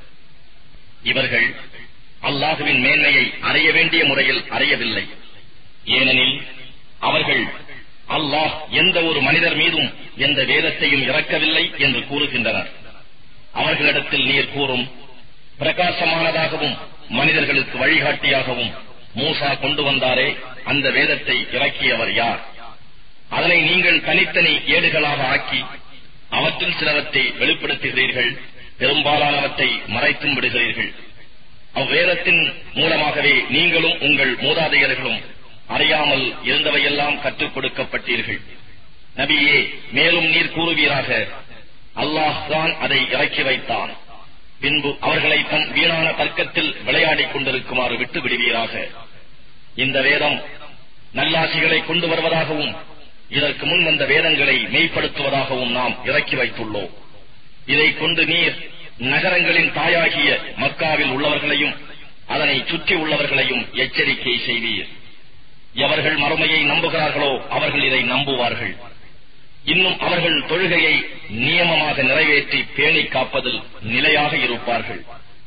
இவர்கள் அல்லாஹுவின் மேன்மையை அறிய வேண்டிய முறையில் அறியவில்லை. ஏனெனில் அவர்கள் அல்லாஹ் எந்த ஒரு மனிதர் மீதும் எந்த வேதத்தையும் இறக்கவில்லை என்று கூறுகின்றனர். அவர்களிடத்தில் நீர் கூறும், பிரகாசமானதாகவும் மனிதர்களுக்கு வழிகாட்டியாகவும் மூசா கொண்டு வந்தாரே, அந்த வேதத்தை இறக்கியவர் யார்? அதனை நீங்கள் தனித்தனி ஏடுகளாக ஆக்கி அவற்றில் சிலவற்றை வெளிப்படுத்துகிறீர்கள், பெரும்பாலானவற்றை மறைத்தும் விடுகிறீர்கள். அவ்வேதத்தின் மூலமாகவே நீங்களும் உங்கள் மூதாதையர்களும் அறியாமல் இருந்தவையெல்லாம் கற்றுக் கொடுக்கப்பட்டீர்கள். நபியே, மேலும் நீர் கூறுவீராக, அல்லாஹ் தான் அதை இறக்கி வைத்தான். பின்பு அவர்களை தம் வீணான தர்க்கத்தில் விளையாடிக் கொண்டிருக்குமாறு விட்டு விடுவீராக. இந்த வேதம் நல்லாசிகளை கொண்டு வருவதாகவும் இதற்கு முன் வந்த வேதங்களை மெய்ப்படுத்துவதாகவும் நாம் இறக்கி வைத்துள்ளோம். இதை கொண்டு நீர் நகரங்களின் தாயாகிய மக்காவில் உள்ளவர்களையும் அதனை சுற்றி உள்ளவர்களையும் எச்சரிக்கை செய்வீர். எவர்கள் மறுமையை நம்புகிறார்களோ அவர்கள் இதை நம்புவார்கள். இன்னும் அவர்கள் தொழுகையை நியமமாக நிறைவேற்றி பேணி காப்பதில் நிலையாக இருப்பார்கள்.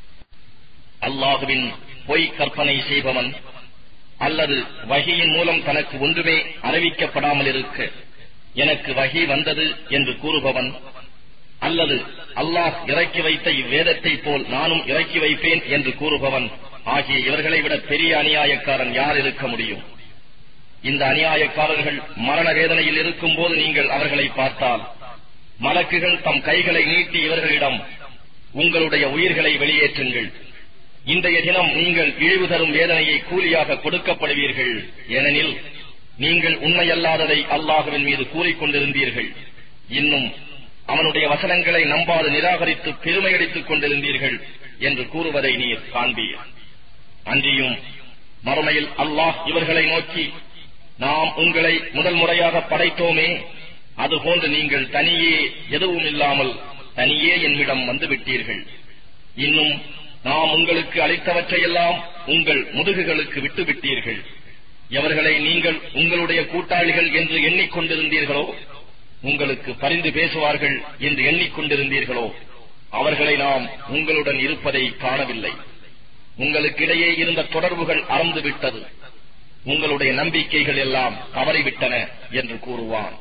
அல்லாஹுவின் பொய் கற்பனை செய்பவன் அல்லது வஹியின் மூலம் தனக்கு ஒன்றுமே அறிவிக்கப்படாமல் இருக்க எனக்கு வஹி வந்தது என்று கூறுபவன், அல்லது அல்லாஹ் இறக்கி வைத்த இவ்வேதத்தை போல் நானும் இறக்கி வைப்பேன் என்று கூறுபவன் ஆகிய இவர்களை விட பெரிய அநியாயக்காரன் யார் இருக்க முடியும்? இந்த அநியாயக்காரர்கள் மரண வேதனையில் இருக்கும் போது நீங்கள் அவர்களை பார்த்தால் மலக்குகள் தம் கைகளை நீட்டி இவர்களிடம், உங்களுடைய உயிர்களை வெளியேற்றுங்கள், இன்றைய தினம் நீங்கள் இழிவு தரும் வேதனையை கூலியாக கொடுக்கப்படுவீர்கள், ஏனெனில் நீங்கள் உண்மையல்லாததை அல்லாஹுவின் மீது கூறிக்கொண்டிருந்தீர்கள். இன்னும் அவனுடைய வசனங்களை நம்பாது நிராகரித்து பெருமையடித்துக் கொண்டிருந்தீர்கள் என்று கூறுவதை நீர் காண்பீர். அன்றியும் மறுமையில் அல்லாஹ் இவர்களை நோக்கி, நாம் உங்களை முதல் முறையாக படைத்தோமே, அதுபோன்று நீங்கள் தனியே எதுவும் இல்லாமல் தனியே என்னிடம் வந்துவிட்டீர்கள். இன்னும் நாம் உங்களுக்கு அளித்தவற்றையெல்லாம் உங்கள் முதுகுகளுக்கு விட்டுவிட்டீர்கள். எவர்களை நீங்கள் உங்களுடைய கூட்டாளிகள் என்று எண்ணிக்கொண்டிருந்தீர்களோ, உங்களுக்கு பரிந்து பேசுவார்கள் என்று எண்ணிக்கொண்டிருந்தீர்களோ, அவர்களை நாம் உங்களுடன் இருப்பதை காணவில்லை. உங்களுக்கிடையே இருந்த தொடர்புகள் அறந்துவிட்டது. உங்களுடைய நம்பிக்கைகள் எல்லாம் தவறிவிட்டன என்று கூறுவான்.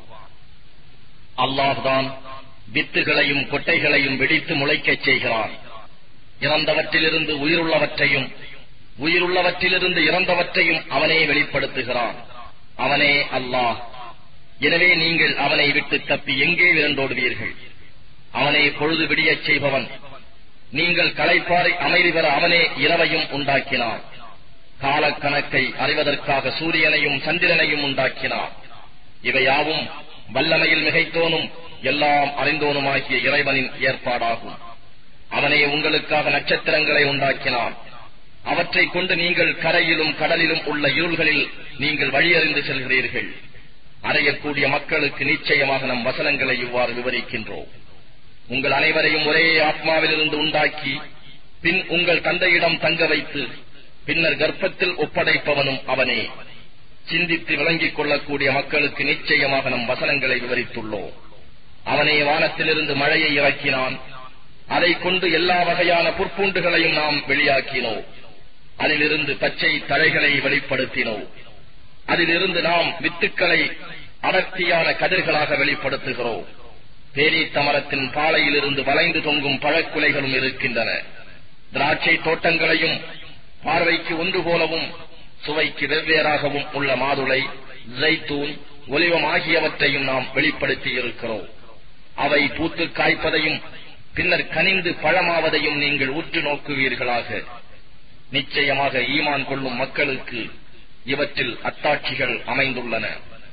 அல்லாஹ்தான் வித்துகளையும் கொட்டைகளையும் வெடித்து முளைக்கச் செய்கிறான். இறந்தவற்றிலிருந்து உயிருள்ளவற்றையும் உயிருள்ளவற்றிலிருந்து இறந்தவற்றையும் அவனே வெளிப்படுத்துகிறான். அவனே அல்லாஹ். எனவே நீங்கள் அவனை விட்டு தப்பி எங்கே விரண்டோடுவீர்கள்? அவனே பொழுது விடியச் செய்பவன். நீங்கள் களைப்பாறை அமைதி பெற அவனே இரவையும் உண்டாக்கினார். காலக்கணக்கை அறிவதற்காக சூரியனையும் சந்திரனையும் உண்டாக்கினார். இவையாவும் வல்லமையில் மிகைத்தோனும் எல்லாம் அறிந்தோனுமாகிய இறைவனின் ஏற்பாடாகும். அவனே உங்களுக்காக நட்சத்திரங்களை உண்டாக்கினான். அவற்றை கொண்டு நீங்கள் கரையிலும் கடலிலும் உள்ள இருள்களில் நீங்கள் வழியறிந்து செல்கிறீர்கள். அறையக்கூடிய மக்களுக்கு நிச்சயமாக நம் வசனங்களை இவ்வாறு விவரிக்கின்றோம். உங்கள் அனைவரையும் ஒரே ஆத்மாவிலிருந்து உண்டாக்கி பின் உங்கள் தந்தையிடம் தங்க வைத்து பின்னர் கர்ப்பத்தில் ஒப்படைப்பவனும் அவனே. சிந்தித்து விளங்கிக் கொள்ளக்கூடிய மக்களுக்கு நிச்சயமாக நம் வசனங்களை விவரித்துள்ளோம். அவனே வானத்திலிருந்து மழையை இறக்கினான். அதை கொண்டு எல்லா வகையான புற்பூண்டுகளையும் நாம் வெளியாக்கினோம். அதிலிருந்து பச்சை தழைகளை வெளிப்படுத்தினோம். அதிலிருந்து நாம் வித்துக்களை அடர்த்தியான கதிர்களாக வெளிப்படுத்துகிறோம். பேரீத்த மரத்தின் பாலையிலிருந்து வளைந்து தொங்கும் பழக்குலைகளும் இருக்கின்றன. திராட்சை தோட்டங்களையும் பார்வைக்கு ஒன்று போலவும் சுவைக்கு வெவ்வேறாகவும் உள்ள மாதுளை, ஜைத்தூன், ஒலிவம் ஆகியவற்றையும் நாம் வெளிப்படுத்தி இருக்கிறோம். அவை பூத்து காய்ப்பதையும் பின்னர் கனிந்து பழமாவதையும் நீங்கள் உற்று நோக்குவீர்களாக. நிச்சயமாக ஈமான் கொள்ளும் மக்களுக்கு இவற்றில் அத்தாட்சிகள் அமைந்துள்ளன.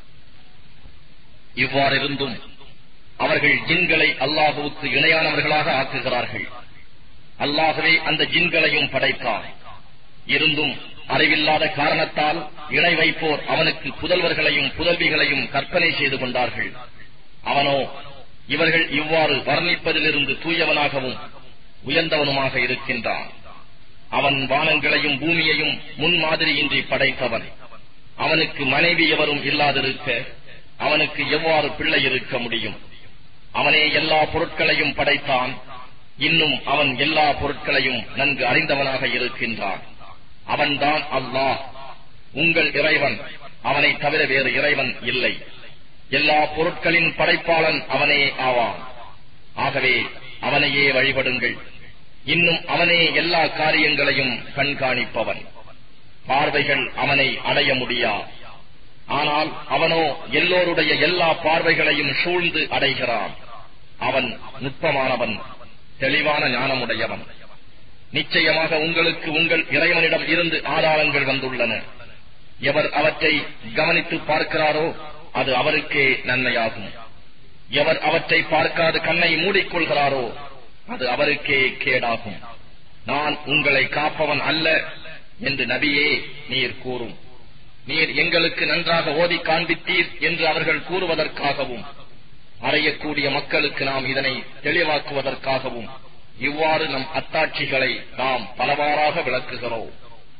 இவ்வாறிருந்தும் அவர்கள் ஜின்களை அல்லாஹுவுக்கு இணையானவர்களாக ஆக்குகிறார்கள். அல்லாஹ்வே அந்த ஜின்களையும் படைத்தார். இருந்தும் அறிவில்லாத காரணத்தால் இணை வைப்போர் அவனுக்கு புதல்வர்களையும் புதல்விகளையும் கற்பனை செய்து கொண்டார்கள். அவனோ இவர்கள் இவ்வாறு வர்ணிப்பதிலிருந்து தூயவனாகவும் உயர்ந்தவனுமாக இருக்கின்றான். அவன் வானங்களையும் பூமியையும் முன்மாதிரியின்றி படைத்தவன். அவனுக்கு மனைவி எவரும் இல்லாதிருக்க அவனுக்கு எவ்வாறு பிள்ளை இருக்க முடியும்? அவனே எல்லா பொருட்களையும் படைத்தான். இன்னும் அவன் எல்லா பொருட்களையும் நன்கு அறிந்தவனாக இருக்கின்றான். அவன்தான் அல்லாஹ், உங்கள் இறைவன். அவனை தவிர வேறு இறைவன் இல்லை. எல்லா பொருட்களின் படைப்பாளன் அவனே ஆவான். ஆகவே அவனையே வழிபடுங்கள். இன்னும் அவனே எல்லா காரியங்களையும் கண்காணிப்பவன். பார்வைகள் அவனை அடைய முடியா. ஆனால் அவனோ எல்லோருடைய எல்லா பார்வைகளையும் சூழ்ந்து அடைகிறான். அவன் நுட்பமானவன், தெளிவான ஞானமுடையவன். நிச்சயமாக உங்களுக்கு உங்கள் இறைவனிடம் இருந்து ஆதாரங்கள் வந்துள்ளன. எவர் அவற்றை கவனித்து பார்க்கிறாரோ அது அவருக்கே நன்மையாகும். எவர் அவற்றை பார்க்காது கண்ணை மூடிக்கொள்கிறாரோ அது அவருக்கே கேடாகும். நான் உங்களை காப்பவன் அல்ல என்று நபியே நீர் கூறும். நீர் எங்களுக்கு நன்றாக ஓதி காண்பித்தீர் என்று அவர்கள் கூறுவதற்காகவும் அறையக்கூடிய மக்களுக்கு நாம் இதனை தெளிவாக்குவதற்காகவும் இவ்வாறு நம் அத்தாட்சிகளை நாம் பலவாறாக விளக்குகிறோம்.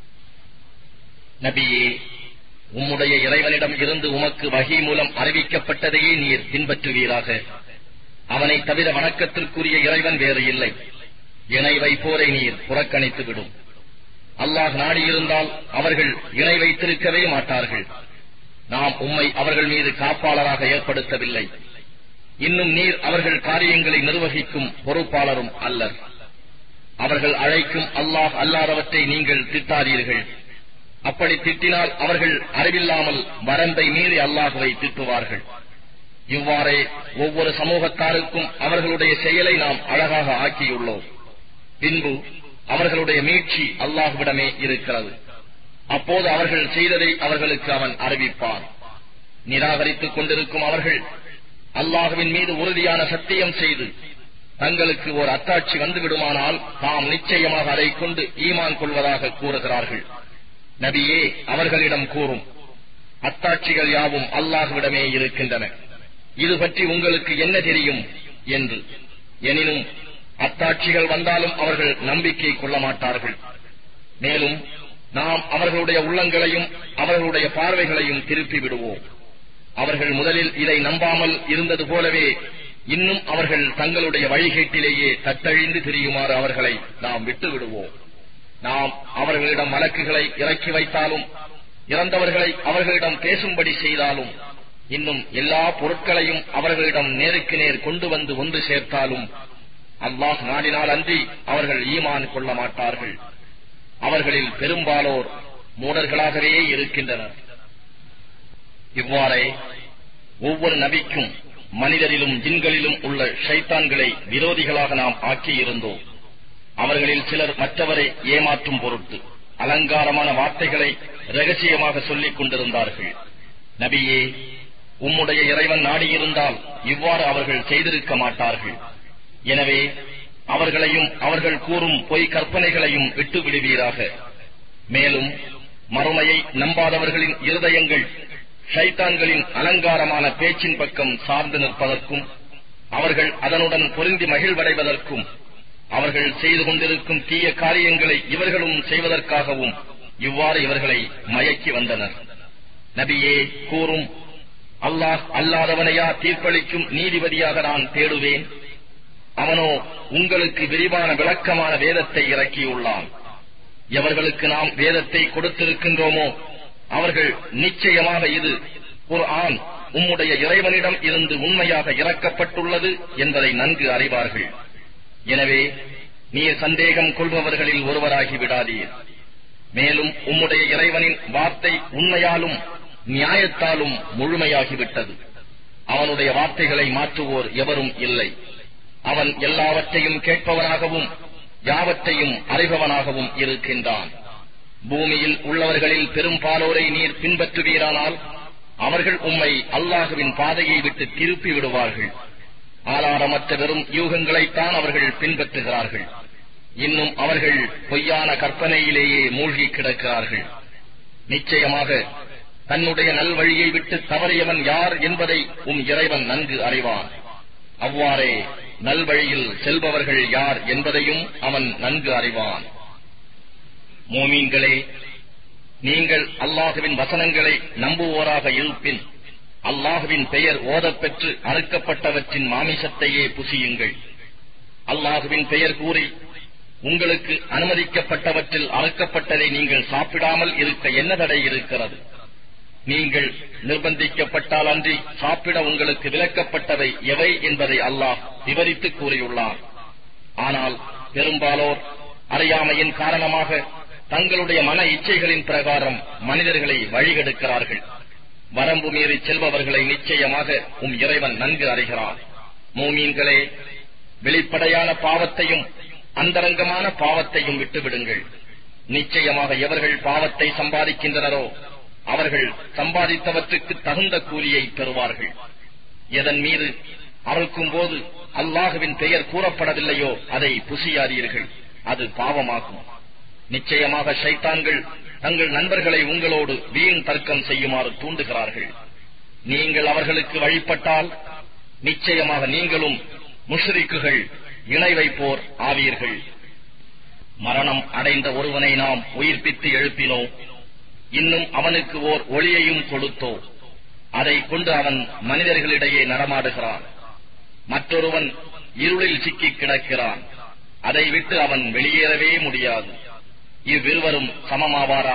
நபியே, உம்முடைய இறைவனிடம் இருந்து உமக்கு வஹி மூலம் அறிவிக்கப்பட்டதையே நீர் பின்பற்றுவீராக. அவனை தவிர வணக்கத்திற்குரிய இறைவன் வேறு இல்லை. இணை வைப்போரை நீர் புறக்கணித்துவிடும். அல்லாஹ் நாடியிருந்தால் அவர்கள் இணை வைத்திருக்கவே மாட்டார்கள். நாம் உம்மை அவர்கள் மீது காப்பாளராக ஏற்படுத்தவில்லை. இன்னும் நீர் அவர்கள் காரியங்களை நிர்வகிக்கும் பொறுப்பாளரும் அல்லர். அவர்கள் அழைக்கும் அல்லாஹ் அல்லாதவற்றை நீங்கள் திட்டாதீர்கள். அப்படி திட்டினால் அவர்கள் அறிவில்லாமல் வரம்பை மீறி அல்லாஹுவை திட்டுவார்கள். இவ்வாறே ஒவ்வொரு சமூகத்தாருக்கும் அவர்களுடைய செயலை நாம் அழகாக ஆக்கியுள்ளோம். பின்பு அவர்களுடைய மீட்சி அல்லாஹ்விடமே இருக்கிறது. அப்போது அவர்கள் செய்ததை அவர்களுக்கு அவன் அறிவிப்பான். நிராகரித்துக் கொண்டிருக்கும் அவர்கள் அல்லாஹ்வின் மீது உறுதியான சத்தியம் செய்து தங்களுக்கு ஒரு அத்தாட்சி வந்துவிடுமானால் தாம் நிச்சயமாக அதை கொண்டு ஈமான் கொள்வதாக கூறுகிறார்கள். நபியே, அவர்களிடம் கூறும், அத்தாட்சிகள் யாவும் அல்லாஹ்விடமே இருக்கின்றன. இது பற்றி உங்களுக்கு என்ன தெரியும் என்று. எனினும் அத்தாட்சிகள் வந்தாலும் அவர்கள் நம்பிக்கை கொள்ள மாட்டார்கள். மேலும் நாம் அவர்களுடைய உள்ளங்களையும் அவர்களுடைய பார்வைகளையும் திருப்பி விடுவோம். அவர்கள் முதலில் இதை நம்பாமல் இருந்தது போலவே இன்னும் அவர்கள் தங்களுடைய வழிகேட்டிலேயே தத்தழிந்து திரியுமாறு அவர்களை நாம் விட்டு விடுவோம். நாம் அவர்களிடம் வழக்குகளை இறக்கி வைத்தாலும், இறந்தவர்களை அவர்களிடம் பேசும்படி செய்தாலும், இன்னும் எல்லா பொருட்களையும் அவர்களிடம் நேருக்கு நேர் கொண்டு வந்து ஒன்று சேர்த்தாலும், அல்லாஹ் நாடினால் அன்றி அவர்கள் ஈமான் கொள்ள மாட்டார்கள். அவர்களில் பெரும்பாலோர் மூடர்களாகவே இருக்கின்றனர். இவ்வாறே ஒவ்வொரு நபிக்கும் மனிதரிலும் ஜின்களிலும் உள்ள ஷைத்தான்களை விரோதிகளாக நாம் ஆக்கியிருந்தோம். அவர்களில் சிலர் மற்றவரை ஏமாற்றும் பொருட்டு அலங்காரமான வார்த்தைகளை ரகசியமாக சொல்லிக் கொண்டிருந்தார்கள். நபியே, உம்முடைய இறைவன் நாடியிருந்தால் இவ்வாறு அவர்கள் செய்திருக்க மாட்டார்கள். எனவே அவர்களையும் அவர்கள் கூறும் பொய் கற்பனைகளையும் விட்டு விடுவீராக. மேலும் மறுமையை நம்பாதவர்களின் இருதயங்கள் ஷைத்தான்களின் அலங்காரமான பேச்சின் பக்கம் சார்ந்து நிற்பதற்கும், அவர்கள் அதனுடன் பொருந்தி மகிழ்வடைவதற்கும், அவர்கள் செய்து கொண்டிருக்கும் தீய காரியங்களை இவர்களும் செய்வதற்காகவும் இவ்வாறு இவர்களை மயக்கி வந்தனர். நபியே, கூறும், அல்லாஹ் அல்லாதவனையா தீர்ப்பளிக்கும் நீதிபதியாக நான் தேடுவேன்? அவனோ உங்களுக்கு விரிவான விளக்கமான வேதத்தை இறக்கியுள்ளான். எவர்களுக்கு நாம் வேதத்தை கொடுத்திருக்கின்றோமோ அவர்கள் நிச்சயமாக இது குர்ஆன் உம்முடைய இறைவனிடம் இருந்து உண்மையாக இறக்கப்பட்டுள்ளது என்பதை நன்கு அறிவார்கள். எனவே நீர் சந்தேகம் கொள்பவர்களில் ஒருவராகி விடாதீர். மேலும் உம்முடைய இறைவனின் வார்த்தை உண்மையாலும் நியாயத்தாலும் முழுமையாகிவிட்டது. அவனுடைய வார்த்தைகளை மாற்றுவோர் எவரும் இல்லை. அவன் எல்லாவற்றையும் கேட்பவனாகவும் யாவற்றையும் அறிபவனாகவும் இருக்கின்றான். பூமியில் உள்ளவர்களில் பெரும்பாலோரை நீர் பின்பற்றுவீரானால் அவர்கள் உம்மை அல்லாஹுவின் பாதையை விட்டு திருப்பி விடுவார்கள். ஆதாரமற்ற வெறும் யூகங்களைத்தான் அவர்கள் பின்பற்றுகிறார்கள். இன்னும் அவர்கள் பொய்யான கற்பனையிலேயே மூழ்கி கிடக்கிறார்கள். நிச்சயமாக தன்னுடைய நல்வழியை விட்டு தவறியவன் யார் என்பதை உம் இறைவன் நன்கு அறிவான். அவ்வாறே நல்வழியில் செல்பவர்கள் யார் என்பதையும் அவன் நன்கு அறிவான். மோமீன்களே, நீங்கள் அல்லாஹுவின் வசனங்களை நம்புவோராக இருப்பின் அல்லாஹுவின் பெயர் ஓதப்பெற்று அறுக்கப்பட்டவற்றின் மாமிசத்தையே புசியுங்கள். அல்லாஹுவின் பெயர் கூறி உங்களுக்கு அனுமதிக்கப்பட்டவற்றில் அறுக்கப்பட்டதை நீங்கள் சாப்பிடாமல் இருக்க என்ன தடை இருக்கிறது? நீங்கள் நிர்பந்திக்கப்பட்டால் அன்றி சாப்பிட உங்களுக்கு விலக்கப்பட்டவை எவை என்பதை அல்லாஹ் விவரித்து கூறியுள்ளார். ஆனால் பெரும்பாலோர் அறியாமையின் காரணமாக தங்களுடைய மன இச்சைகளின் பிரகாரம் மனிதர்களை வழிகெடுக்கிறார்கள். வரம்பு மீறி செல்பவர்களை நிச்சயமாக உம் இறைவன் நன்கு அறிகிறார். மூமீன்களே, வெளிப்படையான பாவத்தையும் அந்தரங்கமான பாவத்தையும் விட்டுவிடுங்கள். நிச்சயமாக எவர்கள் பாவத்தை சம்பாதிக்கின்றனரோ அவர்கள் சம்பாதித்தவற்றுக்கு தகுந்த கூலியை பெறுவார்கள். எதன் மீது அறுக்கும் போது அல்லாஹுவின் பெயர் கூறப்படவில்லையோ அதை புசியாதீர்கள், அது பாவமாகும். நிச்சயமாக ஷைத்தான்கள் தங்கள் நண்பர்களை உங்களோடு வீண் தர்க்கம் செய்யுமாறு தூண்டுகிறார்கள். நீங்கள் அவர்களுக்கு வழிபட்டால் நிச்சயமாக நீங்களும் முஷ்ரிக்குகள், இணை வைப்போர் ஆவீர்கள். மரணம் அடைந்த ஒருவனை நாம் உயிர்ப்பித்து எழுப்பினோ, இன்னும் அவனுக்கு ஓர் ஒளியையும் கொடுத்தோ, அதை கொண்டு அவன் மனிதர்களிடையே நடமாடுகிறான். மற்றொருவன் இருளில் சிக்கிக் கிடக்கிறான், அதை விட்டு அவன் வெளியேறவே முடியாது. இவ்விருவரும் சமமாவாரா?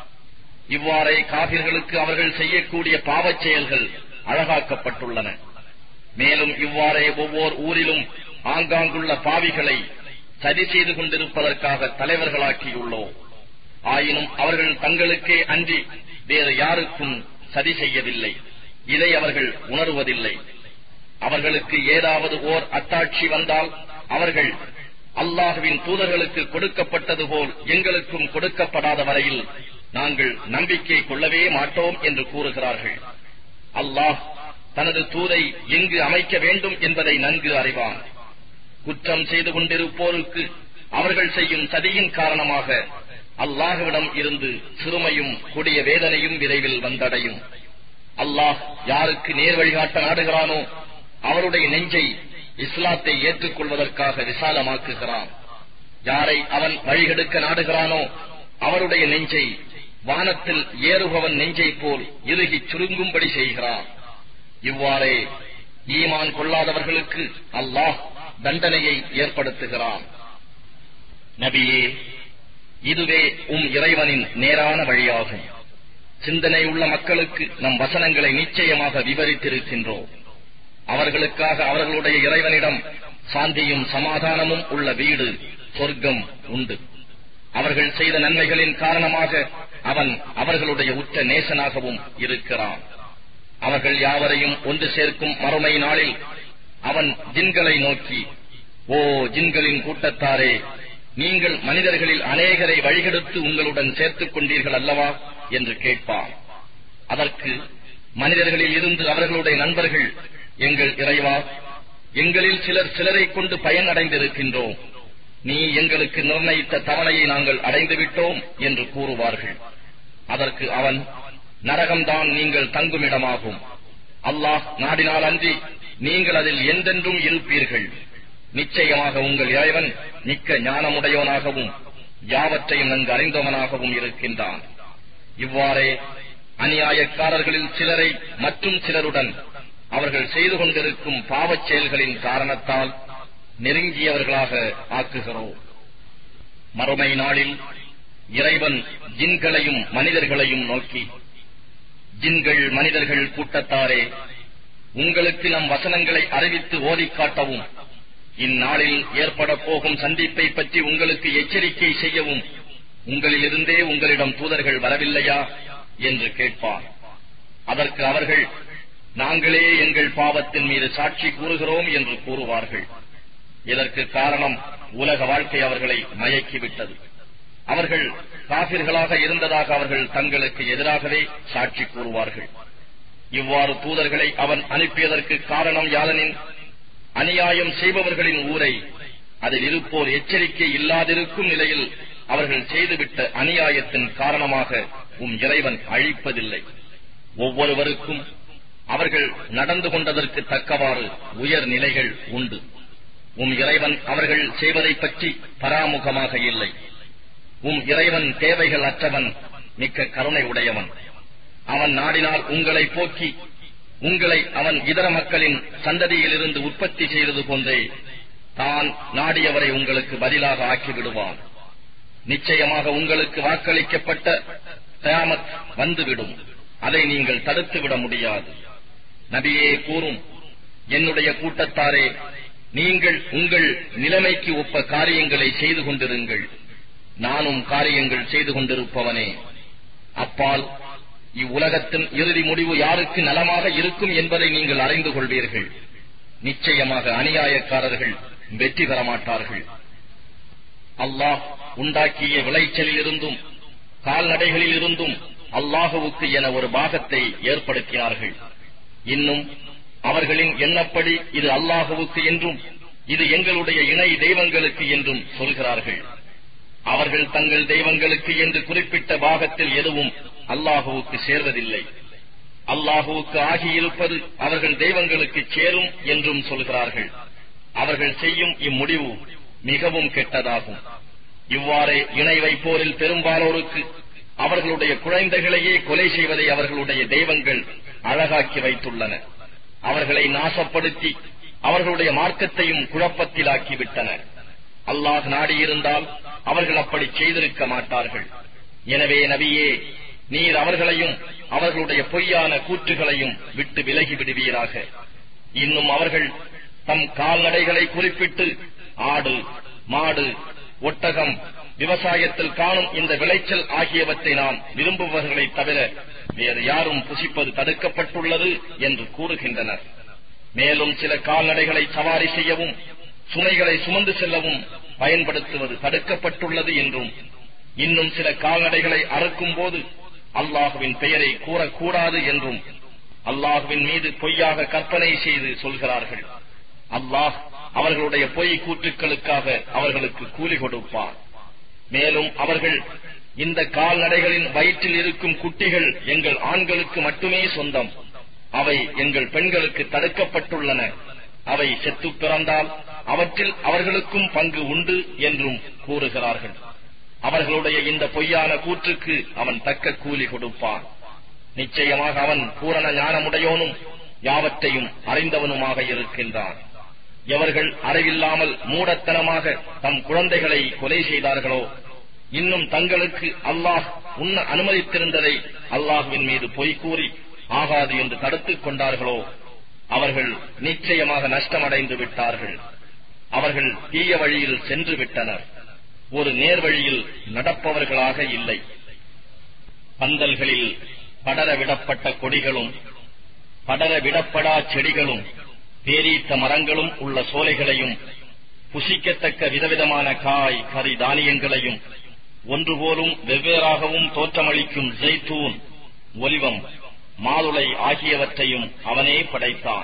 இவ்வாறே காபிர்களுக்கு அவர்கள் செய்யக்கூடிய பாவச் செயல்கள் அழகாக்கப்பட்டுள்ளன. மேலும் இவ்வாறே ஒவ்வொரு ஊரிலும் ஆங்காங்குள்ள பாவிகளை சதி செய்து கொண்டிருப்பதற்காக தலைவர்களாக்கியுள்ளோம். ஆயினும் அவர்கள் தங்களுக்கே அன்றி வேறு யாருக்கும் சதி செய்யவில்லை. இதை அவர்கள் உணர்வதில்லை. அவர்களுக்கு ஏதாவது ஓர் அத்தாட்சி வந்தால் அவர்கள் அல்லாஹுவின் தூதர்களுக்கு கொடுக்கப்பட்டது போல் எங்களுக்கும் கொடுக்கப்படாத வரையில் நாங்கள் நம்பிக்கை கொள்ளவே மாட்டோம் என்று கூறுகிறார்கள். அல்லாஹ் தனது தூதை எங்கு அமைக்க வேண்டும் என்பதை நன்கு அறிவான். குற்றம் செய்து கொண்டிருப்போருக்கு அவர்கள் செய்யும் சதியின் காரணமாக அல்லாஹுவிடம் இருந்து சிறுமையும் கொடிய வேதனையும் விரைவில் வந்தடையும். அல்லாஹ் யாருக்கு நேர் வழிகாட்ட நாடுகிறானோ அவருடைய நெஞ்சை இஸ்லாத்தை ஏற்றுக்கொள்வதற்காக விசாலமாக்குகிறான். யாரை அவன் வழிகெடுக்க நாடுகிறானோ அவருடைய நெஞ்சை வானத்தில் ஏறுபவன் நெஞ்சை போல் இறுகிச் சுருங்கும்படி செய்கிறான். இவ்வாறே ஈமான் கொள்ளாதவர்களுக்கு அல்லாஹ் தண்டனையை ஏற்படுத்துகிறான். நபியே, இதுவே இறைவனின் நேரான வழியாகும். சிந்தனை உள்ள மக்களுக்கு நம் வசனங்களை நிச்சயமாக விவரித்திருக்கின்றோம். அவர்களுக்காக அவர்களுடைய இறைவனிடம் சாந்தியும் சமாதானமும் உள்ள வீடு சொர்க்கம் உண்டு. அவர்கள் செய்த நன்மைகளின் காரணமாக அவன் அவர்களுடைய உற்ற நேசனாகவும் இருக்கிறான். அவர்கள் யாவரையும் ஒன்று சேர்க்கும் மறுமை நாளில் அவன் ஜின்களை நோக்கி, ஓ ஜின்களின் கூட்டத்தாரே, நீங்கள் மனிதர்களில் அநேகரை வழிகெடுத்து உங்களுடன் சேர்த்துக் கொண்டீர்கள் அல்லவா என்று கேட்பான். அதற்கு மனிதர்களில் இருந்து அவர்களுடைய நண்பர்கள், எங்கள் இறைவா, எங்களில் சிலரை கொண்டு பயன் அடைந்திருக்கின்றோம். நீ எங்களுக்கு நிர்ணயித்த தவணையை நாங்கள் அடைந்துவிட்டோம் என்று கூறுவார்கள். அதற்கு அவன், நரகம்தான் நீங்கள் தங்குமிடமாகும். அல்லாஹ் நாடினால் அன்றி நீங்கள் அதில் என்றென்றும் இருப்பீர்கள். நிச்சயமாக உங்கள் இறைவன் மிக்க ஞானமுடையவனாகவும் யாவற்றையும் நன்கு அறிந்தவனாகவும் இருக்கின்றான். இவ்வாறே அநியாயக்காரர்களில் சிலரை மற்றும் சிலருடன் அவர்கள் செய்து கொண்டிருக்கும் பாவச் செயல்களின் காரணத்தால் நெருங்கியவர்களாக ஆக்குகிறோம். மறுமை நாளில் இறைவன் ஜின்களையும் மனிதர்களையும் நோக்கி, ஜின்கள் மனிதர்கள் கூட்டத்தாரே, உங்களுக்கு நம் வசனங்களை அறிவித்து ஓதிக் காட்டவும், இந்நாளில் ஏற்பட போகும் சந்திப்பை பற்றி உங்களுக்கு எச்சரிக்கை செய்யவும் உங்களிலிருந்தே உங்களிடம் தூதர்கள் வரவில்லையா என்று கேட்பார். அதற்கு அவர்கள், நாங்களே எங்கள் பாவத்தின் மீது சாட்சி கூறுகிறோம் என்று கூறுவார்கள். இதற்கு காரணம் உலக வாழ்க்கை அவர்களை மயக்கிவிட்டது. அவர்கள் காபிர்களாக இருந்ததாக அவர்கள் தங்களுக்கு எதிராகவே சாட்சி கூறுவார்கள். இவ்வாறு தூதர்களை அவன் அனுப்பியதற்கு காரணம் யாதெனின், அநியாயம் செய்பவர்களின் ஊரை அதில் இருப்போர் எச்சரிக்கை இல்லாதிருக்கும் நிலையில் அவர்கள் செய்துவிட்ட அநியாயத்தின் காரணமாக இறைவன் அழிப்பதில்லை. ஒவ்வொருவருக்கும் அவர்கள் நடந்து கொண்டதற்கு தக்கவாறு உயர் நிலைகள் உண்டு. இறைவன் அவர்கள் செய்வதை பற்றி பராமுகமாக இல்லை. இறைவன் தேவைகள் அற்றவன், மிக்க கருணை உடையவன். அவன் நாடினால் உங்களை போக்கி உங்களை அவன் இதர மக்களின் சந்ததியிலிருந்து உற்பத்தி செய்தது போன்றே தான் நாடியவரை உங்களுக்கு பதிலாக ஆக்கிவிடுவான். நிச்சயமாக உங்களுக்கு வாக்களிக்கப்பட்ட கியாமத் வந்துவிடும். அதை நீங்கள் தடுத்துவிட முடியாது. நபியே கூறும், என்னுடைய கூட்டத்தாரே, நீங்கள் உங்கள் நிலைமைக்கு ஒப்ப காரியங்களை செய்து கொண்டிருங்கள். நானும் காரியங்கள் செய்து கொண்டிருப்பவனே. அப்பால் இவ்வுலகத்தின் இறுதி முடிவு யாருக்கு நலமாக இருக்கும் என்பதை நீங்கள் அறிந்து கொள்வீர்கள். நிச்சயமாக அநியாயக்காரர்கள் வெற்றி பெற மாட்டார்கள். அல்லாஹ் உண்டாக்கிய விளைச்சலில் இருந்தும் கால்நடைகளில் இருந்தும் அல்லாஹுவுக்கு என ஒரு பாகத்தை ஏற்படுத்தினார்கள். இன்னும் அவர்களின் எண்ணப்படி இது அல்லாஹுவுக்கு என்றும் இது எங்களுடைய இணை தெய்வங்களுக்கு என்றும் சொல்கிறார்கள். அவர்கள் தங்கள் தெய்வங்களுக்கு என்று குறிப்பிட்ட பாகத்தில் எதுவும் அல்லாஹுவுக்கு சேர்வதில்லை. அல்லாஹுவுக்கு ஆகியிருப்பது அவர்கள் தெய்வங்களுக்கு சேரும் என்றும் சொல்கிறார்கள். அவர்கள் செய்யும் இம்முடிவு மிகவும் கெட்டதாகும். இவ்வாறே இணை வைப்போரில் பெரும்பாலோருக்கு அவர்களுடைய குழந்தைகளையே கொலை செய்வதை அவர்களுடைய தெய்வங்கள் அழகாக்கி வைத்துள்ளன. அவர்களை நாசப்படுத்தி அவர்களுடைய மார்க்கத்தையும் குழப்பத்திலாக்கிவிட்டன. அல்லாஹ் நாடியிருந்தால் அவர்கள் அப்படி செய்திருக்க மாட்டார்கள். எனவே நபியே, நீர் அவர்களையும் அவர்களுடைய பொய்யான கூற்றுகளையும் விட்டு விலகி விடுவீராக. இன்னும் அவர்கள் தம் கால்நடைகளை குறிப்பிட்டு ஆடு, மாடு, ஒட்டகம், விவசாயத்தில் காணும் இந்த விளைச்சல் ஆகியவற்றை நாம் விரும்புபவர்களை தவிர வேறு யாரும் புசிப்பது தடுக்கப்பட்டுள்ளது என்று கூறுகின்றனர். மேலும் சில கால்நடைகளை சவாரி செய்யவும் சுமைகளை சுமந்து செல்லவும் பயன்படுத்துவது தடுக்கப்பட்டுள்ளது என்றும், இன்னும் சில கால்நடைகளை அறுக்கும் போது அல்லாஹுவின் பெயரை கூறக்கூடாது என்றும் அல்லாஹுவின் மீது பொய்யாக கற்பனை செய்து சொல்கிறார்கள். அல்லாஹ் அவர்களுடைய பொய் கூற்றுக்களுக்காக அவர்களுக்கு கூலி கொடுப்பார். மேலும் அவர்கள், இந்த கால்நடைகளின் வயிற்றில் இருக்கும் குட்டிகள் எங்கள் ஆண்களுக்கு மட்டுமே சொந்தம், அவை எங்கள் பெண்களுக்கு தடுக்கப்பட்டுள்ளன, அவை செத்து பிறந்தால் அவற்றில் அவர்களுக்கும் பங்கு உண்டு என்றும் கூறுகிறார்கள். அவர்களுடைய இந்த பொய்யான கூற்றுக்கு அவன் தக்க கூலி கொடுப்பான். நிச்சயமாக அவன் பூரண ஞானமுடையோனும் யாவற்றையும் அறிந்தவனுமாக இருக்கின்றான். எவர்கள் அறிவில்லாமல் மூடத்தனமாக தம் குழந்தைகளை கொலை செய்தார்களோ, இன்னும் தங்களுக்கு அல்லாஹ் உண்ண அனுமதித்திருந்ததை அல்லாஹ்வின் மீது பொய் கூறி ஆகாது என்று தடுத்துக் கொண்டார்களோ, அவர்கள் நிச்சயமாக நஷ்டமடைந்து விட்டார்கள். அவர்கள் தீய வழியில் சென்று விட்டனர், ஒரு நேர்வழியில் நடப்பவர்களாக இல்லை. பந்தல்களில் படரவிடப்பட்ட கொடிகளும் படரவிடப்படா செடிகளும் பேரீத்த மரங்களும் உள்ள சோலைகளையும் புசிக்கத்தக்க விதவிதமான காய் கறி தானியங்களையும் ஒன்றுபோலும் வெவ்வேறாகவும் தோற்றமளிக்கும் ஜெய்தூன், ஒலிவம், மாதுளை ஆகியவற்றையும் அவனே படைத்தான்.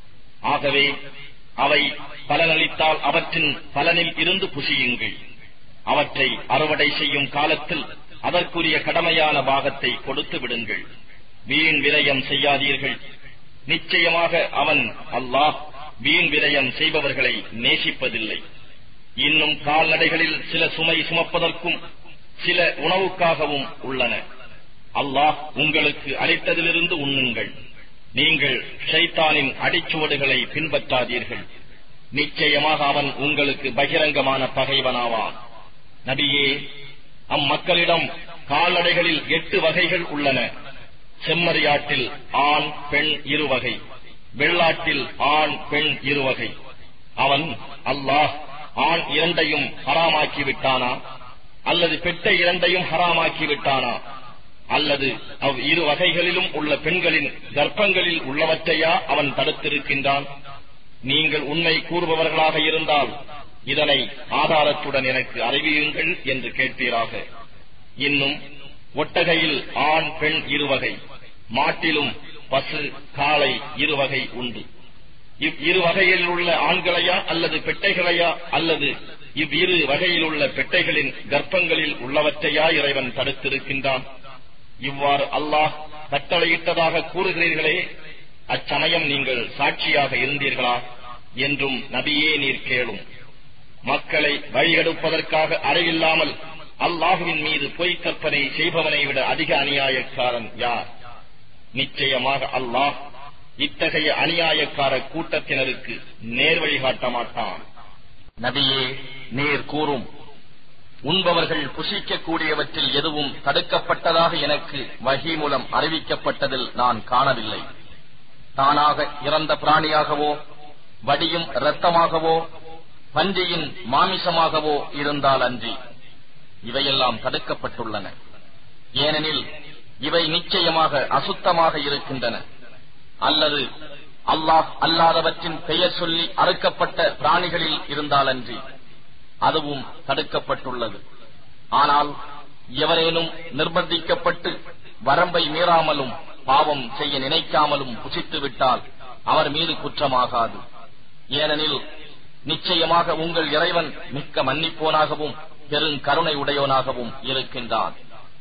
ஆகவே அவை பலனளித்தால் அவற்றின் பலனில் இருந்து புசியுங்கள். அவற்றை அறுவடை செய்யும் காலத்தில் அதற்குரிய கடமையான பாகத்தை கொடுத்து விடுங்கள். வீண் விரயம் செய்யாதீர்கள். நிச்சயமாக அவன் அல்லாஹ் வீண் விரயம் செய்பவர்களை நேசிப்பதில்லை. இன்னும் கால்நடைகளில் சில சுமை சுமப்பதற்கும் சில உணவுக்காகவும் உள்ளன. அல்லாஹ் உங்களுக்கு அளித்ததிலிருந்து உண்ணுங்கள். நீங்கள் ஷைத்தானின் அடிச்சுவடுகளை பின்பற்றாதீர்கள். நிச்சயமாக அவன் உங்களுக்கு பகிரங்கமான பகைவனாவான். நபியே, அம்மக்களிடம் கால்நடைகளில் 8 வகைகள் உள்ளன. செம்மறியாட்டில் ஆண் பெண் 2 வகை, வெள்ளாட்டில் ஆண் பெண் 2 வகை. அவன் அல்லாஹ் ஆண் 2ஐயும் ஹராமாக்கி விட்டானா, அல்லது பெட்டை 2ஐயும் ஹராமாக்கி விட்டானா, அல்லது அவ் 2 வகைகளிலும் உள்ள பெண்களின் கர்ப்பங்களில் உள்ளவற்றையா அவன் தடுத்திருக்கின்றான்? நீங்கள் உண்மை கூறுபவர்களாக இருந்தால் இதனை ஆதாரத்துடன் எனக்கு அறிவியுங்கள் என்று கேட்பீராக. இன்னும் ஒட்டகையில் ஆண் பெண் 2 வகை, மாட்டிலும் பசு காளை 2 வகை உண்டு. இவ்விரு வகையில் உள்ள ஆண்களையா அல்லது பெட்டைகளையா, அல்லது இவ்விரு வகையில் உள்ள பெட்டைகளின் கர்ப்பங்களில் உள்ளவற்றையா இறைவன் தடுத்திருக்கின்றான்? இவ்வாறு அல்லாஹ் கட்டளையிட்டதாக கூறுகிறீர்களே, அச்சமயம் நீங்கள் சாட்சியாக இருந்தீர்களா என்றும் நபியே நீர் கேளும். மக்களை வழிகெடுப்பதற்காக அறிவில்லாமல் அல்லாஹுவின் மீது பொய் கற்பனை செய்பவனை விட அதிக அநியாயக்காரன் யார்? நிச்சயமாக அல்லாஹ் இத்தகைய அநியாயக்கார கூட்டத்தினருக்கு நேர்வழி காட்ட மாட்டான். நபியே, நீர் கூறும், உண்பவர்கள் புசிக்கக்கூடியவற்றில் எதுவும் தடுக்கப்பட்டதாக எனக்கு வஹி மூலம் அறிவிக்கப்பட்டதில் நான் காணவில்லை. தானாக இறந்த பிராணியாகவோ, வடியும் இரத்தமாகவோ, பன்றியின் மாமிசமாகவோ இருந்தால் அன்றி இவையெல்லாம் தடுக்கப்பட்டுள்ளன. ஏனெனில் இவை நிச்சயமாக அசுத்தமாக இருக்கின்றன. அல்லது அல்லாஹ் அல்லாதவற்றின் பெயர் சொல்லி அறுக்கப்பட்ட பிராணிகளில் இருந்தாலன்றி அதுவும் தடுக்கப்பட்டுள்ளது. ஆனால் எவரேனும் நிர்பந்திக்கப்பட்டு வரம்பை மீறாமலும் பாவம் செய்ய நினைக்காமலும் புசித்துவிட்டால் அவர் மீது குற்றமாகாது. ஏனெனில் நிச்சயமாக உங்கள் இறைவன் மிக்க மன்னிப்போனாகவும் பெருங்கருணை உடையோனாகவும் இருக்கின்றான்.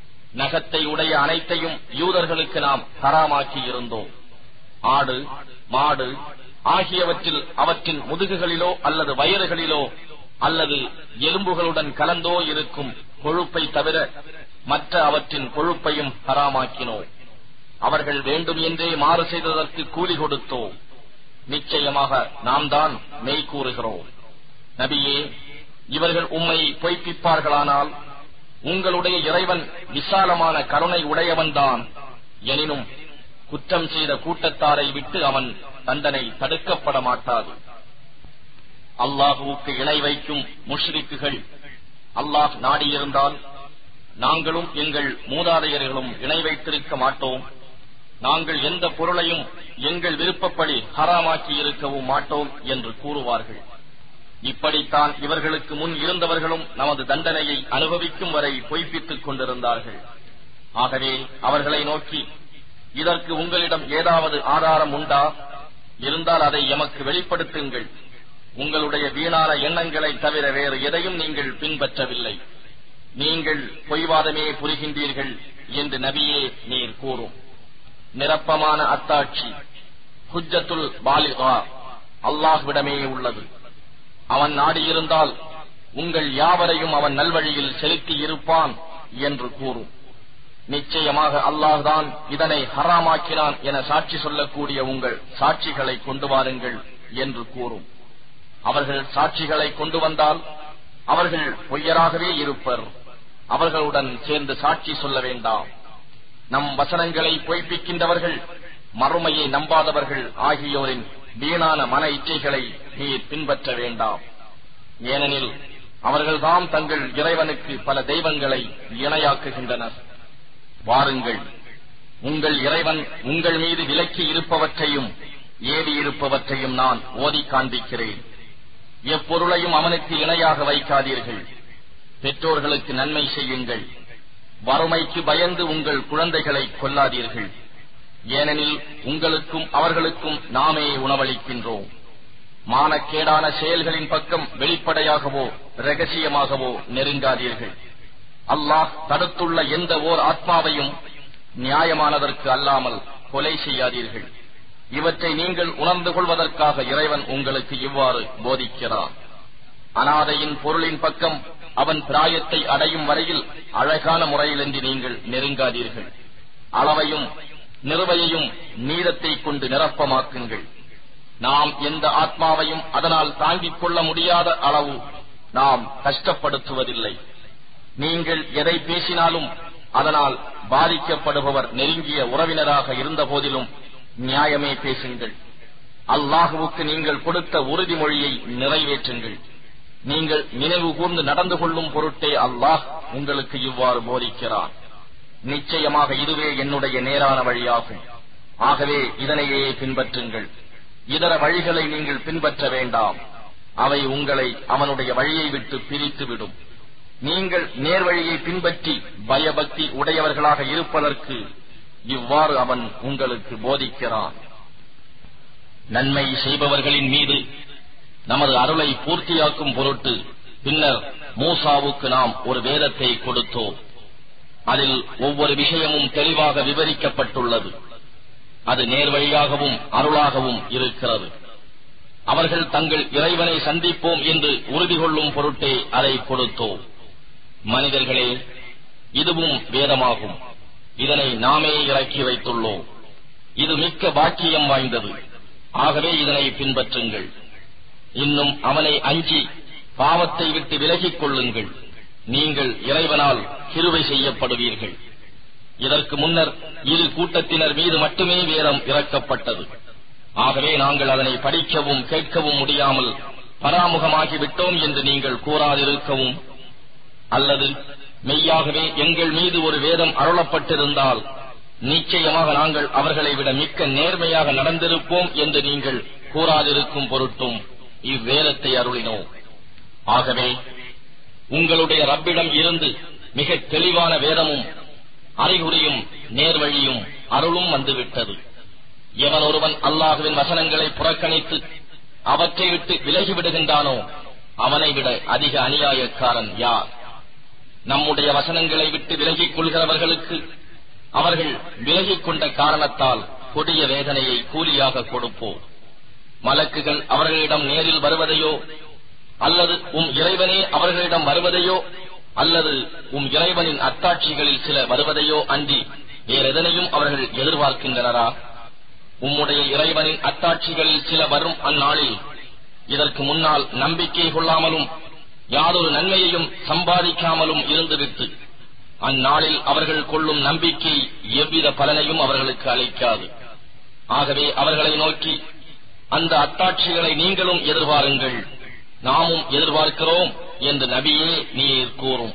நகத்தை உடைய அனைத்தையும் யூதர்களுக்கு நாம் ஹராமாக்கி இருந்தோம். ஆடு, மாடு ஆகியவற்றில் அவற்றின் முதுகுகளிலோ அல்லது வயிறுகளிலோ அல்லது எலும்புகளுடன் கலந்தோ இருக்கும் கொழுப்பை தவிர மற்ற அவற்றின் கொழுப்பையும் ஹராமாக்கினோம். அவர்கள் வேண்டும் என்றே மாறு செய்ததற்கு கூலி கொடுத்தோம். நிச்சயமாக நாம் தான் மெய் கூறுகிறோம். நபியே, இவர்கள் உம்மை பொய்ப்பிப்பார்களானால் உங்களுடைய இறைவன் விசாலமான கருணை உடையவன்தான். எனினும் குற்றம் செய்த கூட்டத்தாரை விட்டு அவன் தண்டனை தடுக்கப்பட மாட்டாது. அல்லாஹுவுக்கு இணை வைக்கும் முஷ்ரிக்குகள் அல்லாஹ் நாடியிருந்தால் நாங்களும் எங்கள் மூதாதையர்களும் இணை வைத்திருக்க மாட்டோம். நாங்கள் எந்த பொருளையும் எங்கள் விருப்பப்படி ஹராமாக்கி இருக்கவும் மாட்டோம் என்று கூறுவார்கள். இப்படித்தான் இவர்களுக்கு முன் இருந்தவர்களும் நமது தண்டனையை அனுபவிக்கும் வரை பொய்ப்பித்துக் கொண்டிருந்தார்கள். ஆகவே அவர்களை நோக்கி, இதற்கு உங்களிடம் ஏதாவது ஆதாரம் உண்டா? இருந்தால் அதை எமக்கு வெளிப்படுத்துங்கள். உங்களுடைய வீணான எண்ணங்களை தவிர வேறு எதையும் நீங்கள் பின்பற்றவில்லை. நீங்கள் பொய்வாதமே புரிகின்றீர்கள் என்று நபியே நீர் கூறும். நிரப்பமான அத்தாட்சி ஹுஜ்ஜத்துல் பாலிகா அல்லாஹ்விடமே உள்ளது. அவன் நாடியிருந்தால் உங்கள் யாவரையும் அவன் நல்வழியில் செலுத்தி இருப்பான் என்று கூறும். நிச்சயமாக அல்லாஹ்தான் இதனை ஹராமாக்கினான் என சாட்சி சொல்லக்கூடிய உங்கள் சாட்சிகளை கொண்டு வாருங்கள் என்று கூறும். அவர்கள் சாட்சிகளை கொண்டு வந்தால் அவர்கள் பொய்யராகவே இருப்பர். அவர்களுடன் சேர்ந்து சாட்சி சொல்ல வேண்டாம். நம் வசனங்களை பொய்ப்பிக்கின்றவர்கள், மறுமையை நம்பாதவர்கள் ஆகியோரின் வீணான மன இச்சைகளை நீர் பின்பற்ற வேண்டாம். ஏனெனில் அவர்கள்தாம் தங்கள் இறைவனுக்கு பல தெய்வங்களை இணையாக்குகின்றனர். வாருங்கள், உங்கள் இறைவன் உங்கள் மீது விலக்கி இருப்பவற்றையும் ஏவி இருப்பவற்றையும் நான் ஓதி காண்பிக்கிறேன். எப்பொருளையும் அவனுக்கு இணையாக வைக்காதீர்கள். பெற்றோர்களுக்கு நன்மை செய்யுங்கள். வறுமைக்கு பயந்து உங்கள் குழந்தைகளை கொல்லாதீர்கள். ஏனெனில் உங்களுக்கும் அவர்களுக்கும் நாமே உணவளிக்கின்றோம். மானக்கேடான செயல்களின் பக்கம் வெளிப்படையாகவோ இரகசியமாகவோ நெருங்காதீர்கள். அல்லாஹ் தடுத்துள்ள எந்த ஓர் ஆத்மாவையும் நியாயமானதற்கு அல்லாமல் கொலை செய்யாதீர்கள். இவற்றை நீங்கள் உணர்ந்து கொள்வதற்காக இறைவன் உங்களுக்கு இவ்வாறு போதிக்கிறார். அனாதையின் பொருளின் பக்கம் அவன் பிராயத்தை அடையும் வரையில் அழகான முறையிலின்றி நீங்கள் நெருங்காதீர்கள். அளவையும் நிறுவையையும் நீதத்தை கொண்டு நிரப்பமாக்குங்கள். நாம் எந்த ஆத்மாவையும் அதனால் தாங்கிக் கொள்ள முடியாத அளவு நாம் கஷ்டப்படுத்துவதில்லை. நீங்கள் எதை பேசினாலும் அதனால் பாதிக்கப்படுபவர் நெருங்கிய உறவினராக இருந்த போதிலும் நியாயமே பேசுங்கள். அல்லாஹுவுக்கு நீங்கள் கொடுத்த உறுதிமொழியை நிறைவேற்றுங்கள். நீங்கள் நினைவு கூர்ந்து நடந்து கொள்ளும் பொருட்டே அல்லாஹ் உங்களுக்கு இவ்வாறு போதிக்கிறான். நிச்சயமாக இதுவே என்னுடைய நேரான வழியாகும். ஆகவே இதனையே பின்பற்றுங்கள். இதர வழிகளை நீங்கள் பின்பற்ற வேண்டாம். அவை உங்களை அவனுடைய வழியை விட்டு பிரித்துவிடும். நீங்கள் நேர்வழியை பின்பற்றி பயபக்தி உடையவர்களாக இருப்பதற்கு இவ்வாறு அவன் உங்களுக்கு போதிக்கிறான். நன்மை செய்பவர்களின் மீது நமது அருளை பூர்த்தியாக்கும் பொருட்டு பின்னர் மூசாவுக்கு நாம் ஒரு வேதத்தை கொடுத்தோம். அதில் ஒவ்வொரு விஷயமும் தெளிவாக விவரிக்கப்பட்டுள்ளது. அது நேர்வழியாகவும் அருளாகவும் இருக்கிறது. அவர்கள் தங்கள் இறைவனை சந்திப்போம் என்று உறுதி கொள்ளும் பொருட்டே அதை கொடுத்தோம். மனிதர்களே, இதுவும் வேதமாகும். இதனை நாமே இறக்கி வைத்துள்ளோம். இது மிக்க பாக்கியம் வாய்ந்தது. ஆகவே இதனை பின்பற்றுங்கள். இன்னும் அவனை அஞ்சி பாவத்தை விட்டு விலகிக் கொள்ளுங்கள். நீங்கள் இறைவனால் கிருபை செய்யப்படுவீர்கள். இதற்கு முன்னர் இரு கூட்டத்தினர் மீது மட்டுமே வேதம் இறக்கப்பட்டது. ஆகவே நாங்கள் அதனை படிக்கவும் கேட்கவும் முடியாமல் பராமுகமாகிவிட்டோம் என்று நீங்கள் கூறாதிருக்கவும், அல்லது மெய்யாகவே எங்கள் மீது ஒரு வேதம் அருளப்பட்டிருந்தால் நிச்சயமாக நாங்கள் அவர்களை விட மிக்க நேர்மையாக நடந்திருப்போம் என்று நீங்கள் கூறாதிருக்கும் பொருட்டும் இவ்வேதத்தை அருளினோம். ஆகவே உங்களுடைய ரப்பிடம் இருந்து மிக தெளிவான வேதமும் அறிகுறியும் நேர்வழியும் அருளும் வந்துவிட்டது. எவன் ஒருவன் அல்லாஹுவின் வசனங்களை புறக்கணித்து அவற்றை விட்டு விலகிவிடுகின்றானோ அவனை விட அதிக அநியாயக்காரன் யார்? நம்முடைய வசனங்களை விட்டு விலகிக் கொள்கிறவர்களுக்கு அவர்கள் விலகிக் கொண்ட காரணத்தால் கொடிய வேதனையை கூலியாக கொடுப்போம். மலக்குகள் அவர்களிடம் நேரில் வருவதையோ, அல்லது இறைவனே அவர்களிடம் வருவதையோ, அல்லது இறைவனின் அத்தாட்சிகளில் சில வருவதையோ அன்றி வேறெதனையும் அவர்கள் எதிர்பார்க்கின்றனரா? உம்முடைய இறைவனின் அத்தாட்சிகளில் சில வரும் அந்நாளில் இதற்கு முன்னால் நம்பிக்கை கொள்ளாமலும் யாதொரு நன்மையையும் சம்பாதிக்காமலும் இருந்துவிட்டு அந்நாளில் அவர்கள் கொள்ளும் நம்பிக்கை எவ்வித பலனையும் அவர்களுக்கு அளிக்காது. ஆகவே அவர்களை நோக்கி, அந்த அத்தாட்சிகளை நீங்களும் எதிர்பாருங்கள், நாமும் எதிர்பார்க்கிறோம் என்று நபியே நீர் கூறும்.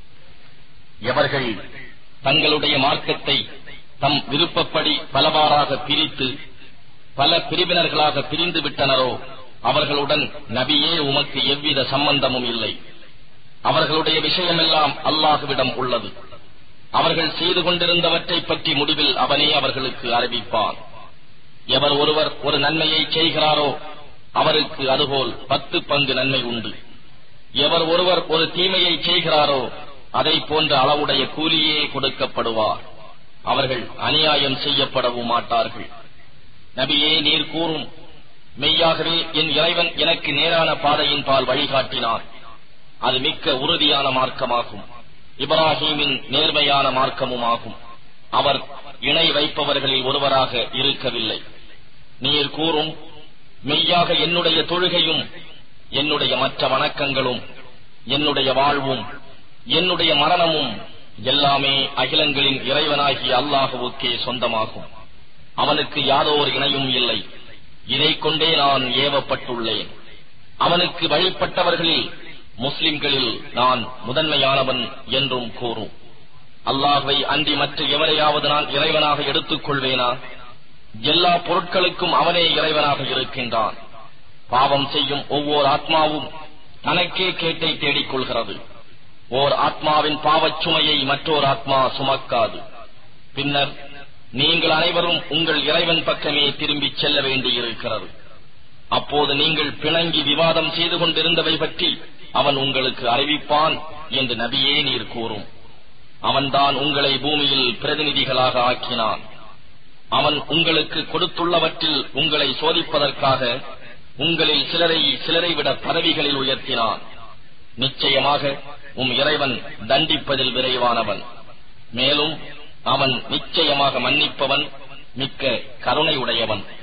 எவர்கள் தங்களுடைய மார்க்கத்தை தம் விருப்பப்படி பலவாறாக பிரித்து பல பிரிவினர்களாக பிரிந்து விட்டனரோ அவர்களுடன் நபியே உமக்கு எவ்வித சம்பந்தமும் இல்லை. அவர்களுடைய விஷயமெல்லாம் அல்லாஹுவிடம் உள்ளது. அவர்கள் செய்து கொண்டிருந்தவற்றை பற்றி முடிவில் அவனே அவர்களுக்கு அறிவிப்பான். எவர் ஒருவர் ஒரு நன்மையை செய்கிறாரோ அவருக்கு அதுபோல் 10 பங்கு நன்மை உண்டு. எவர் ஒருவர் ஒரு தீமையை செய்கிறாரோ அதை போன்ற அளவுடைய கூலியே கொடுக்கப்படுவார். அவர்கள் அநியாயம் செய்யப்படவும் மாட்டார்கள். நபியே நீர் கூறும், மெய்யாகவே என் இறைவன் எனக்கு நேரான பாதையின் பால் வழிகாட்டினான். அது மிக்க உறுதியான மார்க்கமாகும். இப்ராஹீமின் நேர்மையான மார்க்கமுமாகும். அவர் இணை வைப்பவர்களில் ஒருவராக இருக்கவில்லை. நீர் கூறும், மெய்யாக என்னுடைய தொழுகையும் என்னுடைய மற்ற வணக்கங்களும் என்னுடைய வாழ்வும் என்னுடைய மரணமும் எல்லாமே அகிலங்களின் இறைவனாகிய அல்லாஹுவுக்கே சொந்தமாகும். அவனுக்கு யாதோர் இணையும் இல்லை. இதைக் கொண்டே நான் ஏவப்பட்டுள்ளேன். அவனுக்கு வழிபட்டவர்களில் முஸ்லிம்களில் நான் முதன்மையானவன் என்றும் கூறும். அல்லாஹ்வை அன்றி மற்ற எவரையாவது நான் இறைவனாக எடுத்துக் கொள்வேனா? எல்லா பொருட்களுக்கும் அவனே இறைவனாக இருக்கின்றான். பாவம் செய்யும் ஒவ்வொரு ஆத்மாவும் தனக்கே கேட்டை தேடிக் கொள்கிறது. ஓர் ஆத்மாவின் பாவச் சுமையை மற்றொரு ஆத்மா சுமக்காது. பின்னர் நீங்கள் அனைவரும் உங்கள் இறைவன் பக்கமே திரும்பிச் செல்ல வேண்டியிருக்கிறது. அப்போது நீங்கள் பிணங்கி விவாதம் செய்து கொண்டிருந்தவை பற்றி அவன் உங்களுக்கு அறிவிப்பான் என்று நபியே நீர் கூறும். அவன்தான் உங்களை பூமியில் பிரதிநிதிகளாக ஆக்கினான். அவன் உங்களுக்கு கொடுத்துள்ளவற்றில் உங்களை சோதிப்பதற்காக உங்களில் சிலரை விட பதவிகளில் உயர்த்தினான். நிச்சயமாக இறைவன் தண்டிப்பதில் விரைவானவன். மேலும் அவன் நிச்சயமாக மன்னிப்பவன், மிக்க கருணை உடையவன்.